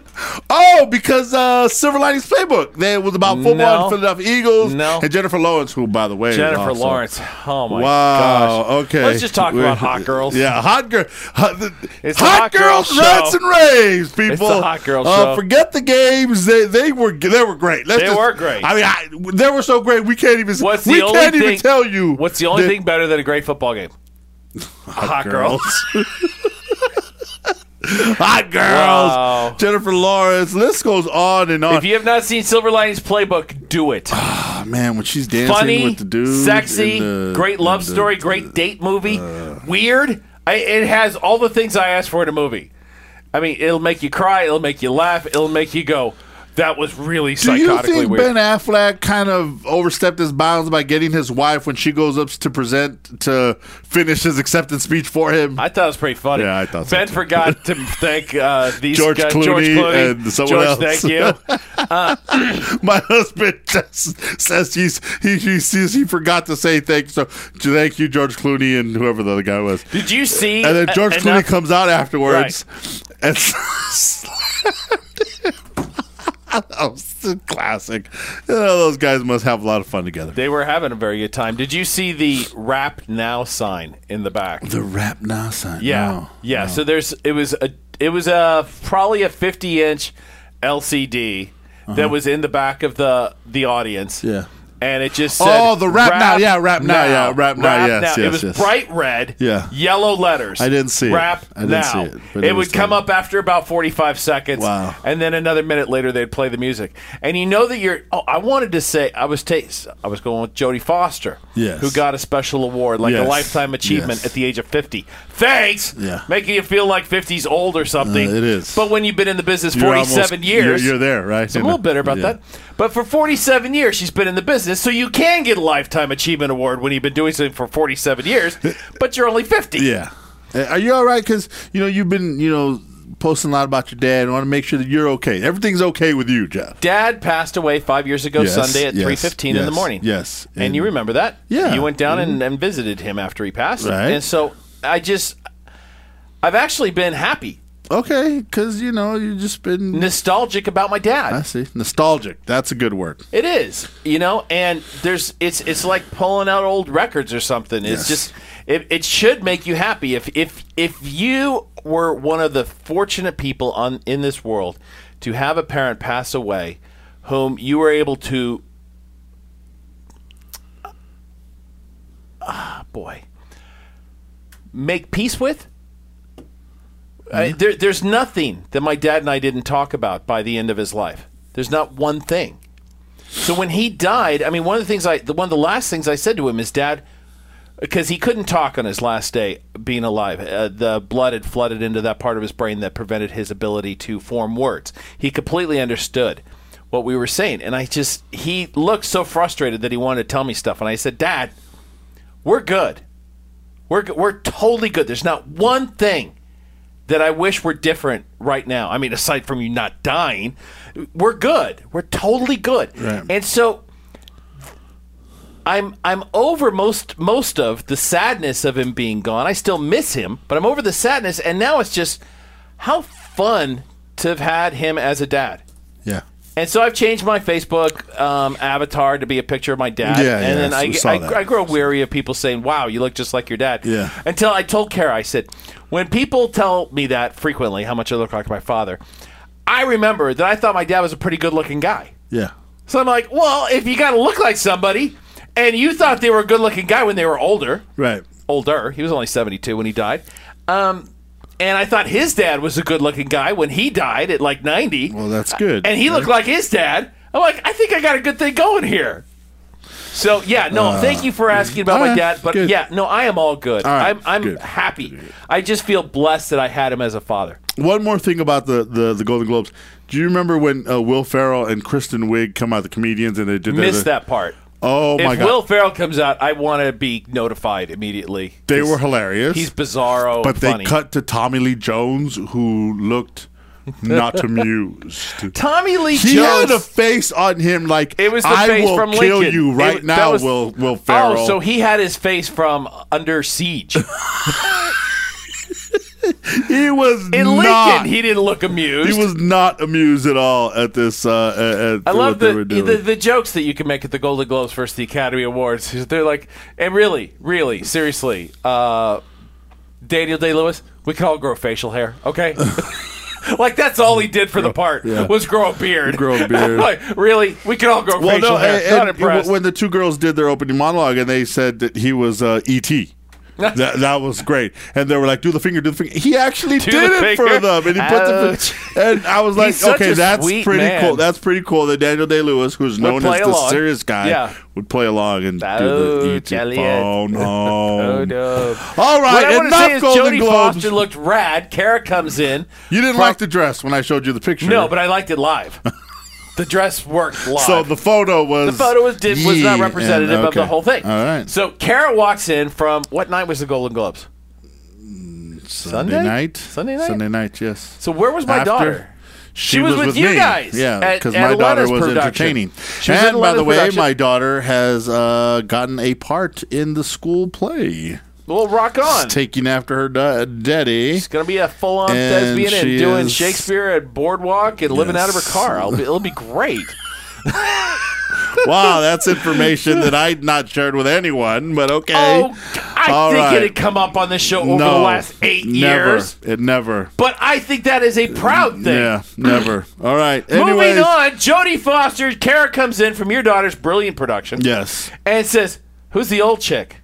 A: Oh, because uh, Silver Linings Playbook. They was about football
B: No.
A: and Philadelphia Eagles.
B: No.
A: And Jennifer Lawrence, who, by the way, is
B: Jennifer
A: also-
B: Lawrence. Oh my
A: Wow.
B: gosh.
A: Okay.
B: Let's just talk about hot girls.
A: Yeah, hot girl. Hot, the-
B: It's the
A: hot
B: hot
A: girls,
B: girl
A: rats
B: show.
A: and raves, people.
B: It's the hot girl
A: uh,
B: show.
A: Forget the games. They they were they were great. Let's
B: They
A: just-
B: were great.
A: I mean, I, they were so great. We can't even.
B: What's
A: we
B: the only
A: can't even
B: thing-
A: tell you.
B: What's the only
A: that-
B: thing better than a great football game? Hot, girls.
A: Hot girls.
B: Wow.
A: Jennifer Lawrence. List goes on and on.
B: If you have not seen Silver Linings Playbook, do it.
A: Oh, man, when she's dancing
B: Funny,
A: with the dude.
B: sexy,
A: the,
B: great love
A: the,
B: story, great date movie. Uh, Weird. I, it has all the things I asked for in a movie. I mean, it'll make you cry. It'll make you laugh. It'll make you go, that was really psychotically weird.
A: Do you think
B: weird.
A: Ben Affleck kind of overstepped his bounds by getting his wife when she goes up to present to finish his acceptance speech for him?
B: I thought it was pretty funny.
A: Yeah, I thought so
B: Ben
A: too.
B: forgot to thank uh, these
A: George
B: guys,
A: Clooney,
B: George Clooney
A: and someone
B: George,
A: else.
B: thank you. Uh,
A: My husband just says he's he he sees he forgot to say thank you. So thank you, George Clooney, and whoever the other guy was.
B: Did you see?
A: And then George
B: uh,
A: Clooney
B: enough-
A: comes out afterwards
B: Right.
A: and oh, it's a classic. You know, those guys must have a lot of fun together.
B: They were having a very good time. Did you see the Rap Now sign in the back?
A: The Rap Now sign.
B: Yeah,
A: No,
B: yeah.
A: no.
B: So there's it was a it was a probably a fifty inch L C D that was in the back of the the audience.
A: Yeah.
B: And it just said,
A: Oh, the Rap Now. Yeah, Rap Now. Yeah, Rap Now. Yes,
B: It
A: yes,
B: was
A: yes.
B: bright red,
A: Yeah.
B: yellow letters.
A: I didn't see it.
B: Rap
A: I didn't
B: Now.
A: see it, but
B: it
A: it was
B: would come
A: there.
B: up after about forty-five seconds.
A: Wow.
B: And then another minute later, they'd play the music. And you know that you're. Oh, I wanted to say I was ta- I was going with Jodie Foster,
A: Yes.
B: who got a special award, like
A: Yes.
B: a lifetime achievement
A: Yes.
B: at the age of fifty. Thanks.
A: Yeah.
B: Making you feel like fifty's old or something.
A: Uh, it is.
B: But when you've been in the business
A: You're
B: forty-seven
A: almost-
B: years,
A: You're, you're there, right?
B: I'm a little bitter about
A: Yeah.
B: that. But for forty-seven years, she's been in the business, so you can get a Lifetime Achievement Award when you've been doing something for forty-seven years, but you're only fifty.
A: Yeah. Uh, Are you all right? Because, you know, you've been, you know, posting a lot about your dad. I want to make sure that you're okay. Everything's okay with you, Jeff.
B: Dad passed away five years ago
A: Yes,
B: Sunday at
A: yes,
B: three fifteen in the
A: yes,
B: morning.
A: yes.
B: And,
A: And-
B: you remember that?
A: Yeah.
B: You went down and, and visited him after he passed.
A: Right.
B: And so I just, I've actually been happy,
A: Okay, because, you know, you've just been...
B: nostalgic about my dad.
A: I see. Nostalgic. That's a good word.
B: It is, you know, and there's it's it's like pulling out old records or something.
A: Yes.
B: It's just it, it should make you happy if if if you were one of the fortunate people on in this world to have a parent pass away whom you were able to ah boy make peace with. I, there, there's nothing that my dad and I didn't talk about by the end of his life. There's not one thing. So when he died, I mean, one of the things I, the one of the last things I said to him is, Dad, because he couldn't talk on his last day being alive. Uh, the blood had flooded into that part of his brain that prevented his ability to form words. He completely understood what we were saying, and I just he looked so frustrated that he wanted to tell me stuff, and I said, Dad, we're good. We're g- we're totally good. There's not one thing that I wish were different right now. I mean, aside from you not dying, we're good. We're totally good.
A: Right.
B: And so I'm I'm over most most of the sadness of him being gone. I still miss him, but I'm over the sadness, and now it's just how fun to have had him as a dad.
A: Yeah.
B: And so I've changed my Facebook um, avatar to be a picture of my dad.
A: Yeah,
B: and
A: yeah,
B: then I,
A: we saw
B: I,
A: that.
B: I grow weary of people saying, wow, you look just like your dad.
A: Yeah.
B: Until I told Kara, I said, when people tell me that frequently, how much I look like my father, I remember that I thought my dad was a pretty good-looking guy.
A: Yeah.
B: So I'm like, well, if you got to look like somebody, and you thought they were a good-looking guy when they were older,
A: Right.
B: older, he was only seventy-two when he died, um, and I thought his dad was a good-looking guy when he died at like ninety.
A: Well, that's good.
B: And he looked like his dad. I'm like, I think I got a good thing going here. So, yeah, no,
A: Uh,
B: thank you for asking about my
A: alright,
B: dad. But,
A: good.
B: yeah, no, I am all good.
A: All right,
B: I'm, I'm
A: good.
B: happy. I just feel blessed that I had him as a father.
A: One more thing about the, the, the Golden Globes. Do you remember when uh, Will Ferrell and Kristen Wiig come out, the comedians, and they did
B: Missed
A: the,
B: that part.
A: Oh, my
B: If
A: God.
B: Will Ferrell comes out, I want to be notified immediately.
A: They
B: He's-
A: were hilarious.
B: He's bizarro
A: But
B: funny.
A: they cut to Tommy Lee Jones, who looked not amused.
B: Tommy Lee
A: He
B: Jones.
A: had a face on him like,
B: It was the
A: I
B: face
A: will
B: from
A: kill
B: Lincoln.
A: you
B: It
A: right
B: was- that
A: now,
B: was-
A: Will, Will Ferrell.
B: Oh, so he had his face from Under Siege.
A: he was
B: In
A: not.
B: Lincoln, he didn't look amused.
A: He was not amused at all at this. Uh, at, at
B: I love
A: what they
B: the,
A: were doing.
B: the the jokes that you can make at the Golden Globes versus the Academy Awards. They're like, and really, really, seriously, uh, Daniel Day-Lewis, we can all grow facial hair, okay? Like, that's all he did for the part,
A: yeah.
B: was grow a beard.
A: Grow a beard.
B: Like, really? We can all grow
A: well,
B: facial
A: no,
B: hair.
A: and,
B: Not
A: and
B: impressed.
A: when the two girls did their opening monologue, and they said that he was uh, E T that, that was great. And they were like, do the finger, do the finger. He actually
B: Do
A: did
B: the
A: it for
B: finger?
A: them. And he put the finger. And I was like,
B: He's such
A: okay,
B: a
A: that's
B: sweet
A: pretty
B: man.
A: cool. That's pretty cool that Daniel Day-Lewis, who's known
B: play
A: as the
B: along.
A: serious guy,
B: Yeah.
A: would play along and
B: Oh,
A: do the eat your
B: Elliot.
A: phone
B: Oh,
A: home.
B: no.
A: All
B: What
A: right,
B: I want to say
A: enough
B: is
A: Golden
B: Jodie
A: Globes.
B: Foster looked rad. Kara comes in.
A: You didn't
B: From-
A: like the dress when I showed you the picture.
B: No, but I liked it live. The dress worked live.
A: So the photo was
B: The photo was did, was not
A: Yeah,
B: representative
A: and-
B: of the
A: okay.
B: whole thing.
A: All right.
B: So Kara walks in from what night was the Golden Globes?
A: Sunday
B: Sunday?
A: night.
B: Sunday night?
A: Sunday night. Yes.
B: So where was my
A: After-
B: daughter?
A: She,
B: was with you
A: me.
B: guys
A: Yeah,
B: at-
A: because
B: at
A: my daughter
B: Atlanta's
A: was
B: production.
A: entertaining.
B: She was at
A: And by the
B: Atlanta's
A: way,
B: production.
A: my daughter has uh, gotten a part in the school play,
B: Well, rock on.
A: taking after her da- daddy.
B: She's gonna be a full-on
A: And
B: thespian and
A: she
B: doing
A: is-
B: Shakespeare at Boardwalk and living out of her
A: Yes.
B: car. I'll be, it'll be great.
A: Wow, that's information that I'd not shared with anyone. But okay.
B: Oh, I
A: All
B: think
A: right.
B: it had come up on the show over
A: no,
B: the last eight
A: never.
B: years.
A: It never.
B: But I think that is a proud thing.
A: Yeah, never. All right.
B: Moving
A: Anyways,
B: on, Jodie Foster, Kara comes in from your daughter's brilliant production
A: Yes.
B: and says, "Who's the old chick?"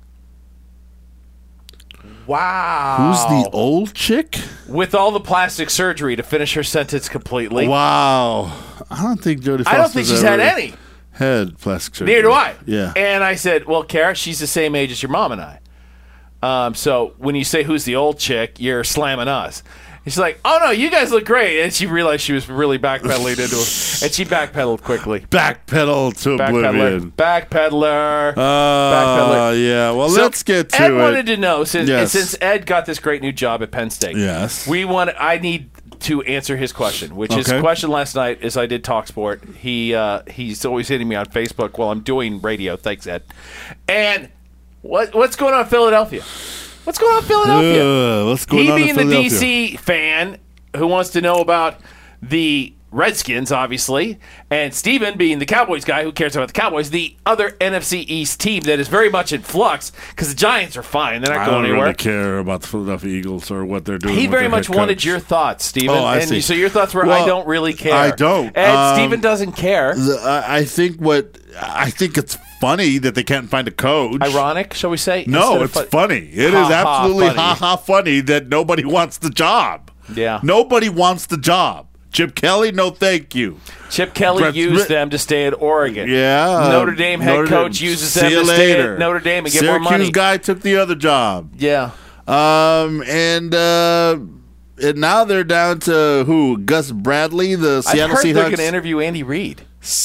B: Wow.
A: Who's the old chick?
B: With all the plastic surgery to finish her sentence completely.
A: Wow. I don't think Jodie Foster's
B: I don't think she's had
A: ever
B: any.
A: Had plastic surgery.
B: Neither do I.
A: Yeah.
B: And I said, well, Kara, she's the same age as your mom and I. Um, so when you say who's the old chick, you're slamming us. And she's like, oh, no, you guys look great. And she realized she was really backpedaling into it. And she backpedaled quickly.
A: Backpedal to oblivion.
B: Backpedaler. Backpedaler.
A: Uh,
B: Backpedaler.
A: yeah. Well,
B: So
A: let's get to
B: Ed
A: it.
B: wanted to know, since,
A: Yes.
B: since Ed got this great new job at Penn State.
A: Yes.
B: We want. I need to answer his question, which his
A: Okay.
B: question last night is I did TalkSport. He uh, he's always hitting me on Facebook while I'm doing radio. Thanks, Ed. And what what's going on in Philadelphia? What's going on in Philadelphia?
A: Uh, what's going
B: he
A: on in
B: being the
A: Philadelphia?
B: D C fan who wants to know about the Redskins, obviously, and Steven being the Cowboys guy who cares about the Cowboys, the other N F C East team that is very much in flux because the Giants are fine. They're not
A: I
B: going
A: don't
B: anywhere.
A: really care about the Philadelphia Eagles or what they're doing.
B: He
A: with
B: very
A: their
B: much
A: head
B: wanted
A: coach.
B: your thoughts, Steven.
A: Oh, I
B: and
A: see.
B: so your thoughts were, I
A: Well,
B: don't really care.
A: I don't.
B: And
A: Um,
B: Steven doesn't care.
A: The- I I think what I think it's funny that they can't find a coach.
B: Ironic, shall we say?
A: No,
B: Instead of
A: it's
B: fun-
A: funny. It is
B: Ha, ha,
A: absolutely
B: funny.
A: ha ha funny that nobody wants the job.
B: Yeah.
A: Nobody wants the job. Chip Kelly, no thank you.
B: Chip Kelly
A: Brett-
B: used
A: Brett-
B: them to stay at Oregon.
A: Yeah.
B: Notre Dame head
A: Notre
B: coach
A: Dame.
B: uses
A: See
B: them
A: you
B: to stay
A: later.
B: at Notre Dame and get
A: Syracuse
B: more money.
A: guy took the other job.
B: Yeah.
A: Um, and uh, and now they're down to who? Gus Bradley, the
B: I
A: Seattle
B: heard they're going to
A: Seahawks.
B: interview Andy Reid.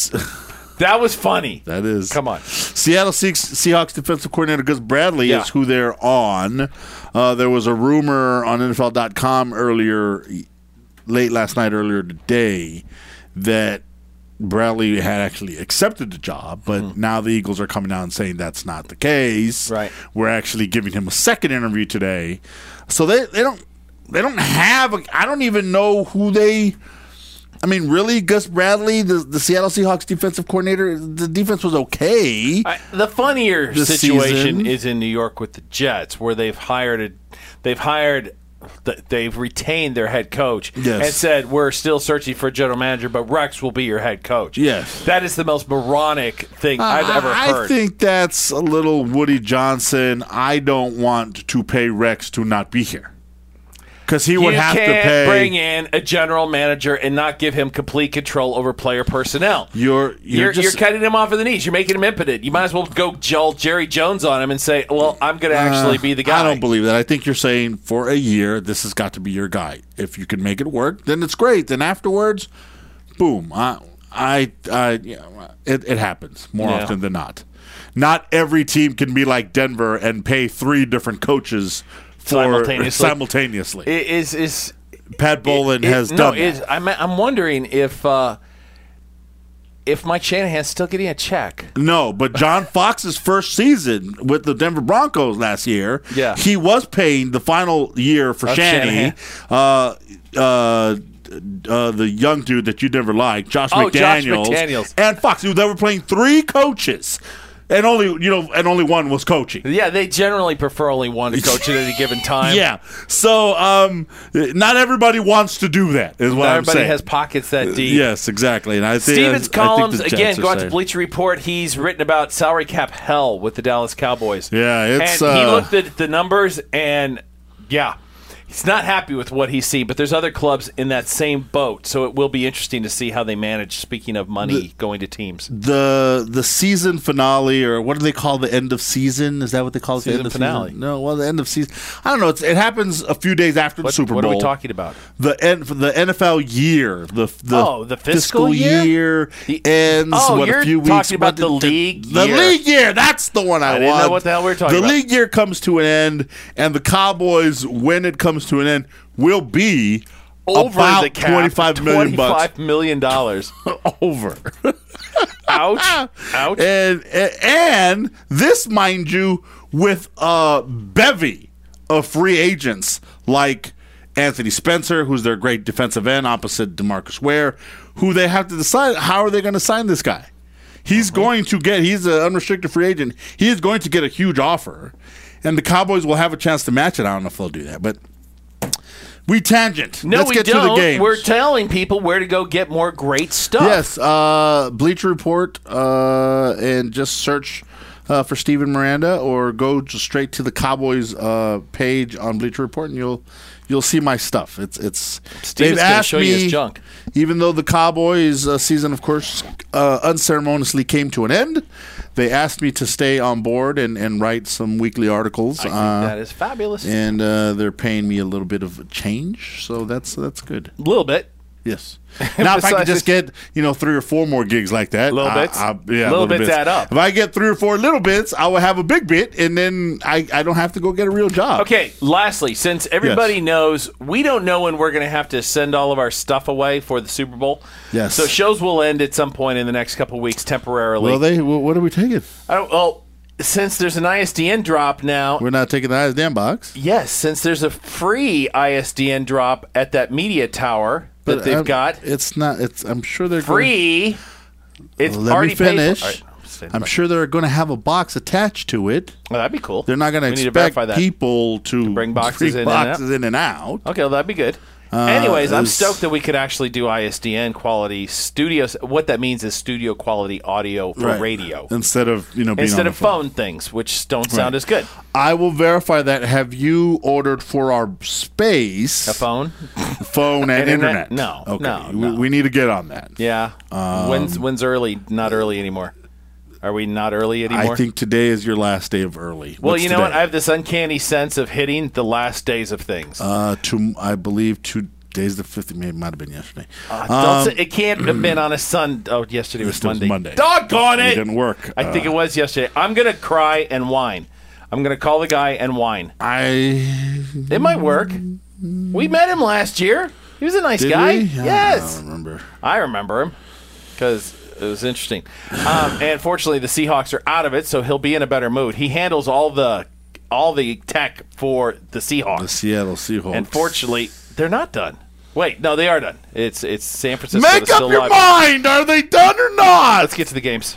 B: That was funny.
A: That is.
B: Come on.
A: Seattle Se- Seahawks defensive coordinator Gus Bradley
B: Yeah.
A: is who they're on. Uh, there was a rumor on N F L dot com earlier, late last night, earlier today, that Bradley had actually accepted the job, but now the Eagles are coming out and saying that's not the case.
B: Right.
A: We're actually giving him a second interview today. So they, they don't they don't have a, I don't even know who they I mean, really, Gus Bradley, the, the Seattle Seahawks defensive coordinator, the defense was okay.
B: I, the funnier
A: This
B: situation
A: season.
B: is in New York with the Jets, where they've hired a, they've hired, th- they've retained their head coach
A: Yes.
B: and said we're still searching for a general manager, but Rex will be your head coach.
A: Yes.
B: that is the most moronic thing I've ever
A: I,
B: heard.
A: I think that's a little Woody Johnson. I don't want to pay Rex to not be here. Because he would
B: you
A: have to
B: can't
A: pay.
B: bring in a general manager and not give him complete control over player personnel.
A: You're, you're,
B: You're,
A: just,
B: you're cutting him off of the knees. You're making him impotent. You might as well go Joel Jerry Jones on him and say, well, I'm going to actually be the guy.
A: I don't believe that. I think you're saying for a year, this has got to be your guy. If you can make it work, then it's great. Then afterwards, boom. I, I, I yeah, it, it happens more
B: Yeah.
A: often than not. Not every team can be like Denver and pay three different coaches for
B: Simultaneously.
A: simultaneously.
B: It is is
A: Pat Bowlen
B: it- it-
A: has
B: no,
A: done
B: it's-
A: that.
B: I'm I'm wondering if uh, if Mike Shanahan's still getting a check.
A: No, but John Fox's first season with the Denver Broncos last year,
B: Yeah.
A: he was paying the final year for
B: Of
A: Shanny. Uh, uh, uh, the young dude that you never liked, Josh
B: Oh, Josh
A: McDaniels,
B: McDaniels.
A: and Fox. They were playing three coaches. and only you know, and only one was coaching.
B: Yeah, they generally prefer only one coach at any given time.
A: Yeah, so um, not everybody wants to do that. Is what
B: Not
A: I'm
B: everybody
A: saying.
B: has pockets that deep.
A: Yes, exactly. And I think
B: Stevens
A: I, I
B: columns,
A: think the
B: again,
A: Jets are
B: go out to
A: saying-
B: Bleacher Report. He's written about salary cap hell with the Dallas Cowboys.
A: Yeah, it's,
B: And he
A: uh,
B: looked at the numbers, and, yeah, he's not happy with what he's seen, but there's other clubs in that same boat, so it will be interesting to see how they manage, speaking of money
A: The-
B: going to teams.
A: the the season finale, or what do they call the end of season? Is that what they call it?
B: Season
A: the end of
B: finale.
A: Season? No, well, the end of season. I don't know. It's, it happens a few days after
B: What,
A: the Super
B: what
A: Bowl.
B: are we talking about?
A: The N, the N F L year, the the,
B: Oh, the fiscal year?
A: year
B: The-
A: ends.
B: Oh,
A: what,
B: you're
A: a few weeks,
B: talking about
A: what
B: the
A: did-
B: league
A: The
B: year.
A: league year. That's the one I,
B: I didn't know
A: want.
B: what the hell we were talking
A: The
B: about.
A: league year comes to an end, and the Cowboys, when it comes to an end, will be
B: Over
A: about
B: the cap,
A: twenty-five million bucks
B: twenty-five million dollars.
A: over.
B: Ouch. Ouch.
A: And and this, mind you, with a bevy of free agents like Anthony Spencer, who's their great defensive end opposite DeMarcus Ware, who they have to decide how are they going to sign this guy. He's going to get, he's an unrestricted free agent. He is going to get a huge offer, and the Cowboys will have a chance to match it. I don't know if they'll do that, but we tangent.
B: No,
A: Let's
B: we
A: get
B: don't.
A: to the games.
B: We're telling people where to go get more great stuff.
A: Yes, uh, Bleacher Report, uh, and just search uh, for Steven Miranda, or go just straight to the Cowboys uh, page on Bleacher Report, and you'll you'll see my stuff. It's it's.
B: Steven's
A: they've
B: gonna
A: asked
B: show you
A: me,
B: his junk.
A: even though the Cowboys uh, season, of course, uh, unceremoniously came to an end. They asked me to stay on board and, and write some weekly articles.
B: I think
A: uh,
B: that is fabulous.
A: and uh, they're paying me a little bit of change, so that's that's good.
B: A little bit.
A: Yes. Now, if I could
B: Besides-
A: just get, you know, three or four more gigs like that.
B: Little
A: I-
B: bits?
A: I- yeah,
B: Little bits add up.
A: If I get three or four little bits, I will have a big bit, and then I, I don't have to go get a real job.
B: Okay, lastly, since everybody
A: Yes.
B: knows, we don't know when we're going to have to send all of our stuff away for the Super Bowl.
A: Yes.
B: So shows will end at some point in the next couple of weeks temporarily.
A: Well, they, wh- what are we taking?
B: I don't, well, since there's an I S D N drop now,
A: We're not taking the I S D N box.
B: yes, since there's a free I S D N drop at that media tower that
A: But
B: they've
A: I'm-
B: got,
A: It's not, it's, I'm sure they're going,
B: free. It's
A: let
B: already
A: me finish.
B: paid for. All right, say the
A: I'm
B: rest.
A: sure they're going to have a box attached to it.
B: Well, that'd be cool.
A: They're not going to
B: We need to
A: expect
B: verify that.
A: people to,
B: bring boxes
A: bring
B: in and
A: boxes
B: out.
A: in and out.
B: Okay, well, that'd be good.
A: Uh,
B: Anyways, I'm
A: it's-
B: stoked that we could actually do I S D N quality studios. What that means is studio quality audio for
A: Right.
B: radio
A: Instead of, you know, being
B: instead
A: on
B: of
A: the phone.
B: phone things, which don't sound
A: Right.
B: as good.
A: I will verify that. Have you ordered for our space
B: A phone?
A: phone and
B: Internet?
A: internet?
B: No,
A: Okay.
B: no,
A: We,
B: no.
A: we need to get on that.
B: Yeah.
A: Um,
B: when's when's early? Not early anymore. Are we not early anymore?
A: I think today is your last day of early.
B: Well,
A: What's
B: you know what?
A: today?
B: I have this uncanny sense of hitting the last days of things.
A: Uh, to, I believe two days the fifth. Maybe it might have been yesterday.
B: Uh,
A: Um,
B: don't say, it can't have been on a Sun. Oh, yesterday was
A: Yesterday was
B: Monday.
A: Monday.
B: Doggone
A: It
B: it!
A: didn't work.
B: I think
A: Uh,
B: it was yesterday. I'm gonna cry and whine. I'm gonna call the guy and whine.
A: I
B: It might work. We met him last year. He was a nice
A: did
B: guy.
A: we?
B: Yes,
A: I don't remember.
B: I remember him because it was interesting. Um, and fortunately, the Seahawks are out of it, so he'll be in a better mood. He handles all the all the tech for the Seahawks.
A: The Seattle Seahawks.
B: And fortunately, they're not done. Wait, no, they are done. It's it's San Francisco.
A: make
B: that's
A: up
B: still
A: your
B: alive.
A: mind. Are they done or not?
B: Let's get to the games.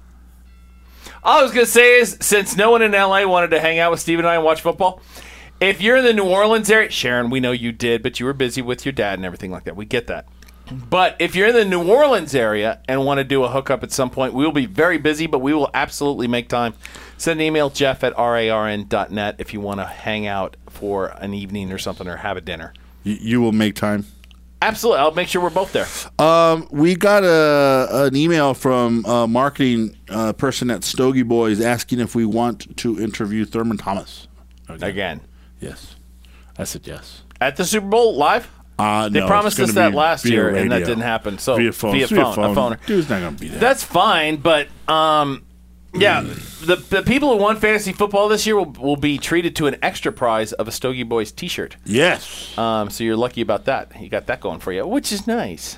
B: All I was going to say is, since no one in L A wanted to hang out with Steve and I and watch football, if you're in the New Orleans area, Sharon, we know you did, but you were busy with your dad and everything like that. We get that. But if you're in the New Orleans area and want to do a hookup at some point, we will be very busy, but we will absolutely make time. Send an email, Jeff at R A R N dot net, if you want to hang out for an evening or something or have a dinner.
A: You, you will make time.
B: Absolutely. I'll make sure we're both there.
A: Um, we got a an email from a marketing uh, person at Stogie Boys asking if we want to interview Thurman Thomas. Okay.
B: Again.
A: Yes. I said yes.
B: At the Super Bowl live?
A: Uh,
B: They
A: no,
B: promised
A: it's
B: us
A: gonna
B: that
A: be
B: last
A: via
B: year, and that
A: radio.
B: didn't happen. So
A: via phone,
B: via
A: via
B: phone,
A: phone.
B: a phoner.
A: Dude's not going to be there.
B: That's fine, but um, yeah, the the people who won fantasy football this year will, will be treated to an extra prize of a Stogie Boys T-shirt.
A: yes.
B: Um, so you're lucky about that. You got that going for you, which is nice.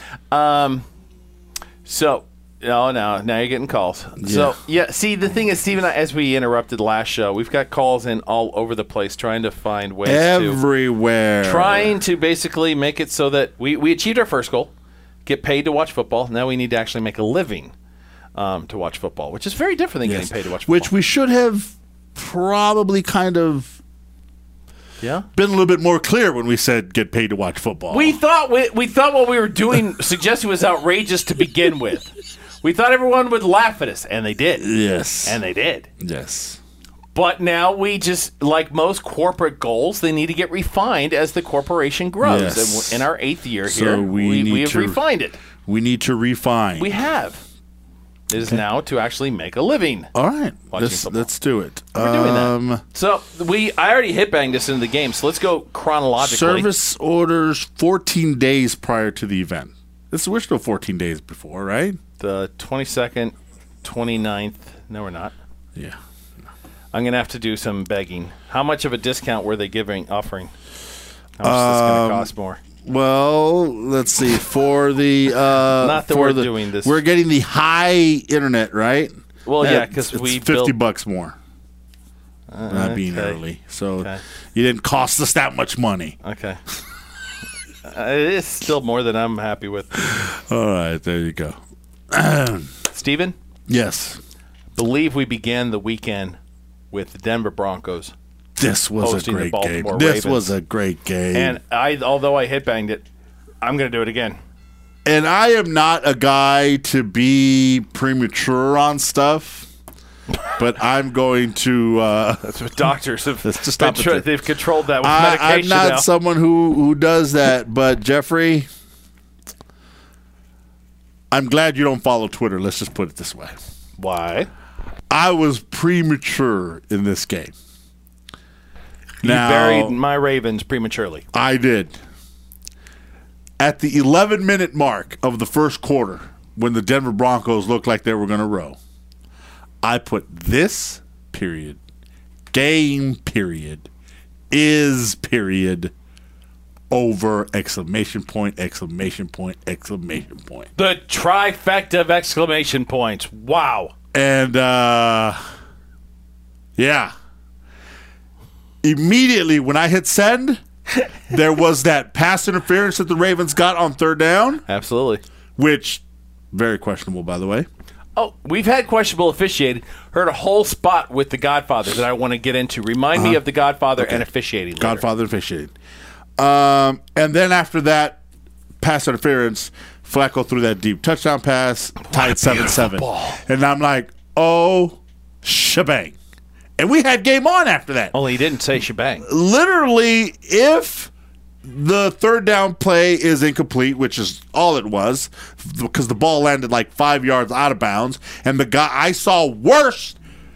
B: Um, so. No, no, now you're getting calls. So, yeah, see, the thing is, Steve and I, as we interrupted last show, we've got calls in all over the place trying to find ways to...
A: Everywhere.
B: Trying to basically make it so that we, we achieved our first goal, get paid to watch football. Now we need to actually make a living um, to watch football, which is very different than
A: Yes.
B: getting paid to watch football.
A: Which we should have probably kind of
B: yeah.
A: been a little bit more clear when we said get paid to watch football.
B: We thought we, we thought what we were doing suggesting was outrageous to begin with. We thought everyone would laugh at us, and they did.
A: Yes.
B: And they did.
A: Yes.
B: But now we just, like most corporate goals, they need to get refined as the corporation grows.
A: Yes.
B: And in our eighth year
A: So
B: here,
A: we
B: we,
A: need
B: we have
A: to-
B: refined it.
A: We need to refine.
B: We have. It is now to actually make a living.
A: All right.
B: Watching
A: Let's,
B: football.
A: let's do it.
B: We're doing
A: Um,
B: that. So we, I already hit banged this into the game. So let's go chronologically.
A: Service orders fourteen days prior to the event. This we're still fourteen days before, right?
B: The twenty-second, twenty-ninth. No, we're not.
A: Yeah.
B: I'm going to have to do some begging. How much of a discount were they giving, offering? How much is this going to cost more?
A: Well, let's see. For the uh,
B: Not that
A: for
B: we're
A: the,
B: doing this.
A: We're getting the high internet, right?
B: Well, yeah,
A: That-
B: because
A: it's
B: we
A: fifty
B: built-
A: bucks more. Not being
B: okay.
A: early, so
B: Okay.
A: you didn't cost us that much money.
B: Okay. uh, it is still more than I'm happy with.
A: All right, there you go.
B: Steven,
A: Yes,
B: believe we began the weekend with the Denver Broncos.
A: this was a
B: Hosting the
A: great game.
B: Baltimore
A: This
B: Ravens.
A: was a great game.
B: And I, although I hit banged it, I'm going to do it again.
A: And I am not a guy to be premature on stuff, but I'm going to. Uh,
B: That's what doctors have.
A: Let's just stop it
B: contro-
A: there.
B: They've controlled that with
A: I, I'm
B: medication
A: not
B: now.
A: someone who, who does that, but Jeffrey, I'm glad you don't follow Twitter. Let's just put it this way.
B: Why?
A: I was premature in this game.
B: You
A: Now,
B: buried my Ravens prematurely.
A: I did. At the eleven-minute mark of the first quarter, when the Denver Broncos looked like they were going to row, I put this period, game period, is period, over exclamation point, exclamation point, exclamation point.
B: The trifecta of exclamation points. Wow.
A: And, uh, yeah. Immediately when I hit send, there was that pass interference that the Ravens got on third down,
B: Absolutely.
A: which, very questionable, by the way.
B: Oh, we've had questionable officiating. Heard a whole spot with The Godfather that I want to get into. Remind me of The Godfather and officiating. later.
A: Godfather officiating. Um, and then after that pass interference, Flacco threw that deep touchdown pass, tied seven seven. And I'm like, oh, shebang. And we had game on after that.
B: Only he didn't say shebang.
A: Literally, if the third down play is incomplete, which is all it was, because the ball landed like five yards out of bounds, and the guy I saw worse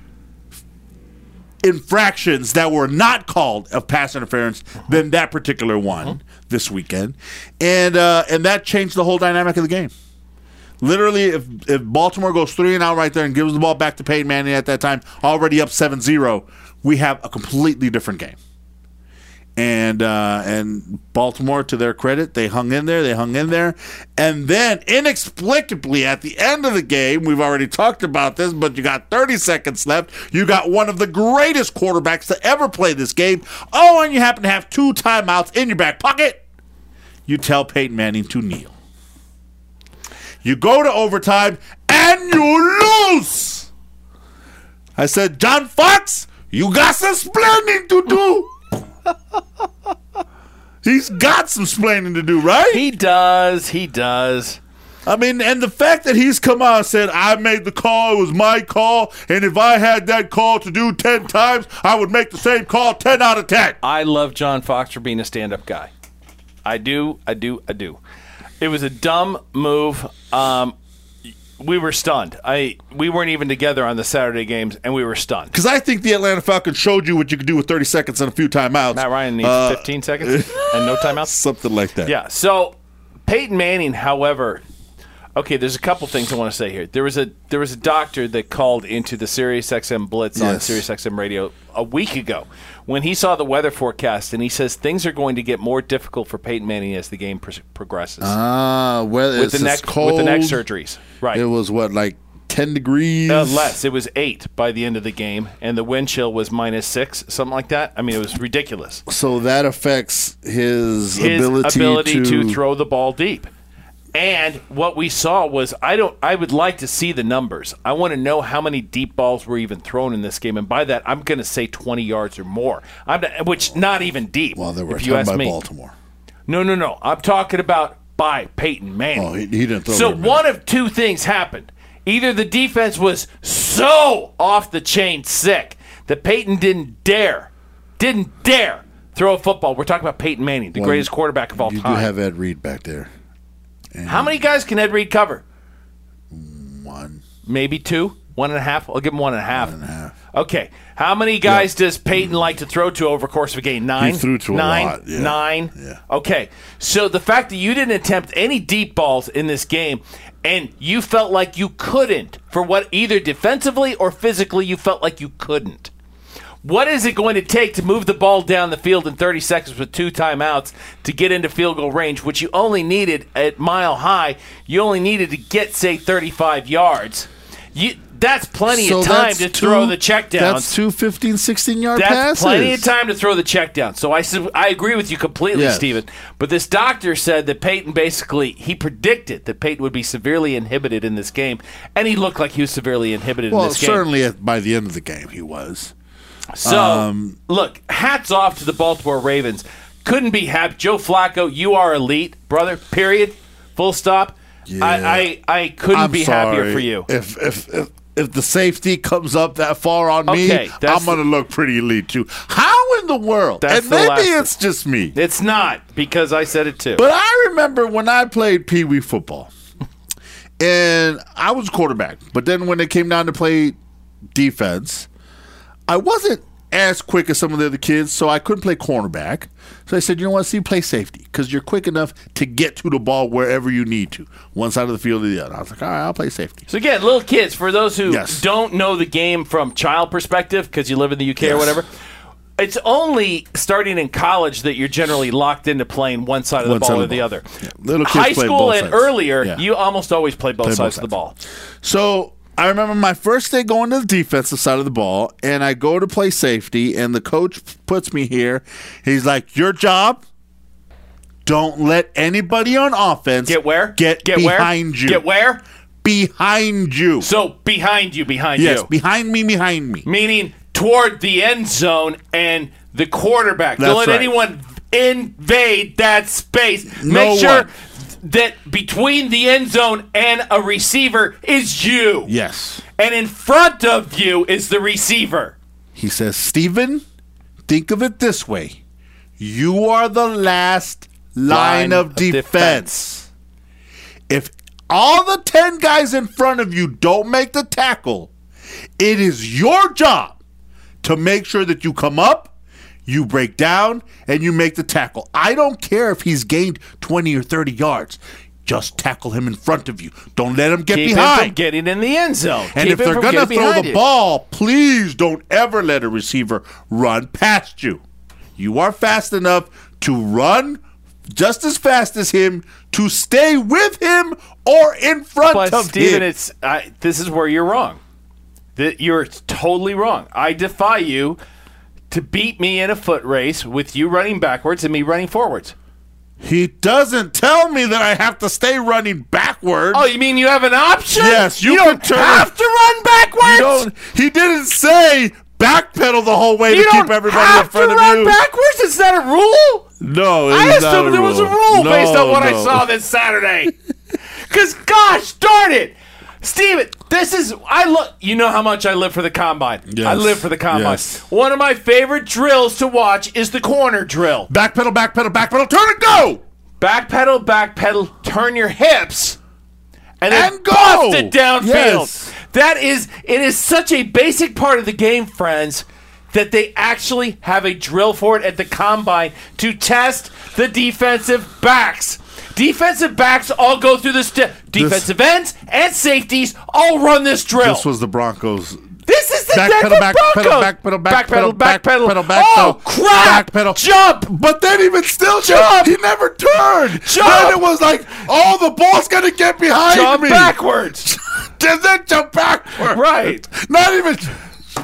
A: infractions that were not called of pass interference than that particular one uh-huh. this weekend, and uh, and that changed the whole dynamic of the game. Literally, if, if Baltimore goes three and out right there and gives the ball back to Peyton Manning at that time, already up seven zero, we have a completely different game. And uh, and Baltimore, to their credit, they hung in there, they hung in there. And then, inexplicably, at the end of the game, we've already talked about this, but you got thirty seconds left. You got one of the greatest quarterbacks to ever play this game. Oh, and you happen to have two timeouts in your back pocket. You tell Peyton Manning to kneel. You go to overtime, and you lose. I said, John Fox, you got some splaining to do. He's got some splaining to do, right?
B: He does. He does.
A: I mean, and the fact that he's come out and said, I made the call, it was my call, and if I had that call to do ten times, I would make the same call ten out of ten.
B: I love John Fox for being a stand-up guy. I do, I do, I do. It was a dumb move. Um, we were stunned. I we weren't even together on the Saturday games, and we were stunned.
A: Because I think the Atlanta Falcons showed you what you could do with thirty seconds and a few timeouts.
B: Matt Ryan needs
A: Uh,
B: fifteen seconds and no timeouts.
A: Something like that.
B: Yeah. So Peyton Manning, however, okay, there's a couple things I want to say here. There was a there was a doctor that called into the SiriusXM Blitz on
A: Yes.
B: SiriusXM Radio a week ago when he saw the weather forecast, and he says things are going to get more difficult for Peyton Manning as the game pro- progresses
A: Ah, well,
B: with
A: it's
B: the neck
A: cold.
B: with the neck surgeries. Right.
A: It was what, like ten degrees?
B: Uh, less. It was eight by the end of the game, and the wind chill was minus six, something like that. I mean, it was ridiculous.
A: So that affects his,
B: His
A: ability,
B: ability
A: to,
B: to throw the ball deep. And what we saw was I don't. I would like to see the numbers. I want to know how many deep balls were even thrown in this game, and by that I'm going to say twenty yards or more. I'm not, which not even deep.
A: Well, they were
B: if you ask
A: by
B: me.
A: Baltimore.
B: No, no, no. I'm talking about by Peyton Manning.
A: Oh, he, he didn't throw.
B: So
A: very many.
B: one of two things happened. Either the defense was so off the chain sick that Peyton didn't dare, didn't dare throw a football. We're talking about Peyton Manning, the
A: Well,
B: greatest quarterback of all
A: you
B: time.
A: do have Ed Reed back there. And
B: How many guys can Ed Reed cover?
A: One.
B: Maybe two, one and a half. I'll give him one and a half.
A: One and a half.
B: Okay. How many guys does Peyton like to throw to over the course of a game? Nine.
A: He threw to a
B: Nine?
A: lot, yeah.
B: Nine.
A: Yeah.
B: Okay. So the fact that you didn't attempt any deep balls in this game, and you felt like you couldn't, for what either defensively or physically, you felt like you couldn't. What is it going to take to move the ball down the field in thirty seconds with two timeouts to get into field goal range, which you only needed at Mile High? You only needed to get, say, thirty-five yards. You, that's plenty
A: So
B: of time
A: that's
B: to
A: two-
B: throw the check downs.
A: That's two fifteen, sixteen-yard
B: That's
A: passes.
B: plenty of time to throw the check down. So I, sub- I agree with you completely,
A: Yes.
B: Steven. But this doctor said that Peyton basically, he predicted that Peyton would be severely inhibited in this game, and he looked like he was severely inhibited
A: Well,
B: in this game.
A: certainly at, by the end of the game he was.
B: So,
A: Um,
B: look, hats off to the Baltimore Ravens. Couldn't be happy. Joe Flacco, you are elite, brother, period. Full stop.
A: Yeah.
B: I, I, I couldn't
A: I'm
B: be
A: sorry.
B: happier for you.
A: If if if, if the safety comes up that far on
B: Okay,
A: me,
B: that's
A: I'm going to look pretty elite too. How in the world?
B: That's
A: and
B: the
A: maybe
B: last-
A: it's just me.
B: It's not, because I said it too.
A: But I remember when I played Pee Wee football, and I was a quarterback. But then when it came down to play defense, I wasn't as quick as some of the other kids, so I couldn't play cornerback. So I said, you know what, see, play safety, because you're quick enough to get to the ball wherever you need to, one side of the field or the other. I was like, all right, I'll play safety.
B: So again, little kids, for those who
A: Yes.
B: don't know the game from child perspective, because you live in the U K or
A: Yes.
B: whatever, it's only starting in college that you're generally locked into playing one side of
A: One
B: the
A: side
B: ball
A: of
B: or
A: the
B: the
A: ball.
B: other.
A: Yeah. Little kids
B: High
A: play
B: school
A: both
B: and
A: sides.
B: earlier,
A: Yeah.
B: you almost always play both
A: Play
B: sides
A: both
B: of the ball.
A: So I remember my first day going to the defensive side of the ball, and I go to play safety, and the coach puts me here. He's like, your job, don't let anybody on offense
B: Get where?
A: Get,
B: Get
A: behind
B: where?
A: you.
B: Get where?
A: Behind you.
B: So behind you, behind
A: yes,
B: you.
A: behind me, behind me.
B: Meaning toward the end zone and the quarterback.
A: That's
B: Don't let
A: right.
B: anyone invade that space.
A: No
B: Make sure
A: one.
B: that between the end zone and a receiver is you.
A: Yes.
B: And in front of you is the receiver.
A: He says, Steven, think of it this way. You are the last line,
B: Line
A: of,
B: of
A: defense. If all the ten guys in front of you don't make the tackle, it is your job to make sure that you come up, you break down, and you make the tackle. I don't care if he's gained twenty or thirty yards. Just tackle him in front of you. Don't let him get
B: Keep him
A: behind.
B: from getting in the end zone.
A: And
B: Keep
A: if
B: him
A: they're
B: from
A: going to
B: getting
A: throw
B: behind
A: the
B: you.
A: ball, please don't ever let a receiver run past you. You are fast enough to run just as fast as him, to stay with him or in front
B: But
A: of
B: Steven,
A: him.
B: it's I, this is where you're wrong. That you're totally wrong. I defy you to beat me in a foot race with you running backwards and me running forwards.
A: He doesn't tell me that I have to stay running backwards.
B: Oh, you mean you have an option?
A: Yes, you
B: you
A: can
B: don't
A: turn-
B: have to run backwards.
A: You don't, he didn't say backpedal the whole way
B: You
A: to
B: don't
A: keep everybody
B: have
A: in front
B: to
A: of
B: run
A: you.
B: backwards. It's not a rule.
A: No, it
B: I
A: is not
B: assumed
A: a
B: there was a
A: rule.
B: rule
A: No,
B: based on what I
A: no.
B: saw this Saturday. Because, gosh darn it, Steven, this is I look. You know how much I live for the combine.
A: Yes.
B: I live for the combine.
A: Yes.
B: One of my favorite drills to watch is the corner drill.
A: Backpedal, backpedal, backpedal, turn and go!
B: Backpedal, backpedal, turn your hips, and then
A: And go!
B: bust it downfield.
A: Yes.
B: That is, it is such a basic part of the game, friends, that they actually have a drill for it at the combine to test the defensive backs. Defensive backs all go through this. St- defensive ends and safeties all run this drill.
A: This was the Broncos.
B: This is the
A: Backpedal,
B: Denver
A: backpedal,
B: Broncos.
A: backpedal,
B: backpedal,
A: backpedal,
B: backpedal.
A: backpedal,
B: Oh crap!
A: backpedal.
B: Jump!
A: But then even still,
B: Jump!
A: he never turned.
B: Jump!
A: Then it was like, oh, the ball's gonna get behind
B: Jump
A: me.
B: backwards.
A: Does that jump backward?
B: Right.
A: Not even.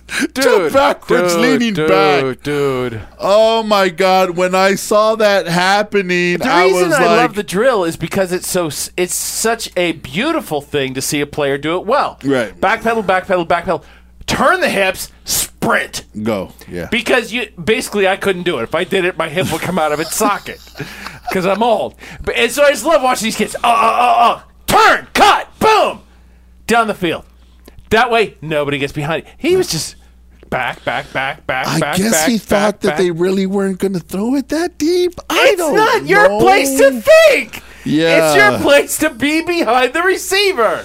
A: Dude, backwards,
B: dude,
A: leaning
B: dude,
A: back.
B: Dude.
A: Oh, my God. When I saw that happening,
B: The
A: I
B: reason
A: was
B: I
A: like...
B: love the drill is because it's so it's such a beautiful thing to see a player do it well.
A: Right.
B: Backpedal, backpedal, backpedal. Turn the hips, sprint.
A: Go, yeah.
B: Because you basically I couldn't do it. If I did it, my hip would come out of its socket because I'm old. But and so I just love watching these kids. Oh, oh, oh, oh. Turn, cut, boom, down the field. That way, nobody gets behind it. He was just back, back, back, back,
A: I
B: back,
A: guess
B: back,
A: he
B: back,
A: thought that
B: back.
A: they really weren't going to throw it that deep. I
B: It's
A: don't
B: not your
A: know.
B: place to think.
A: Yeah.
B: It's your place to be behind the receiver.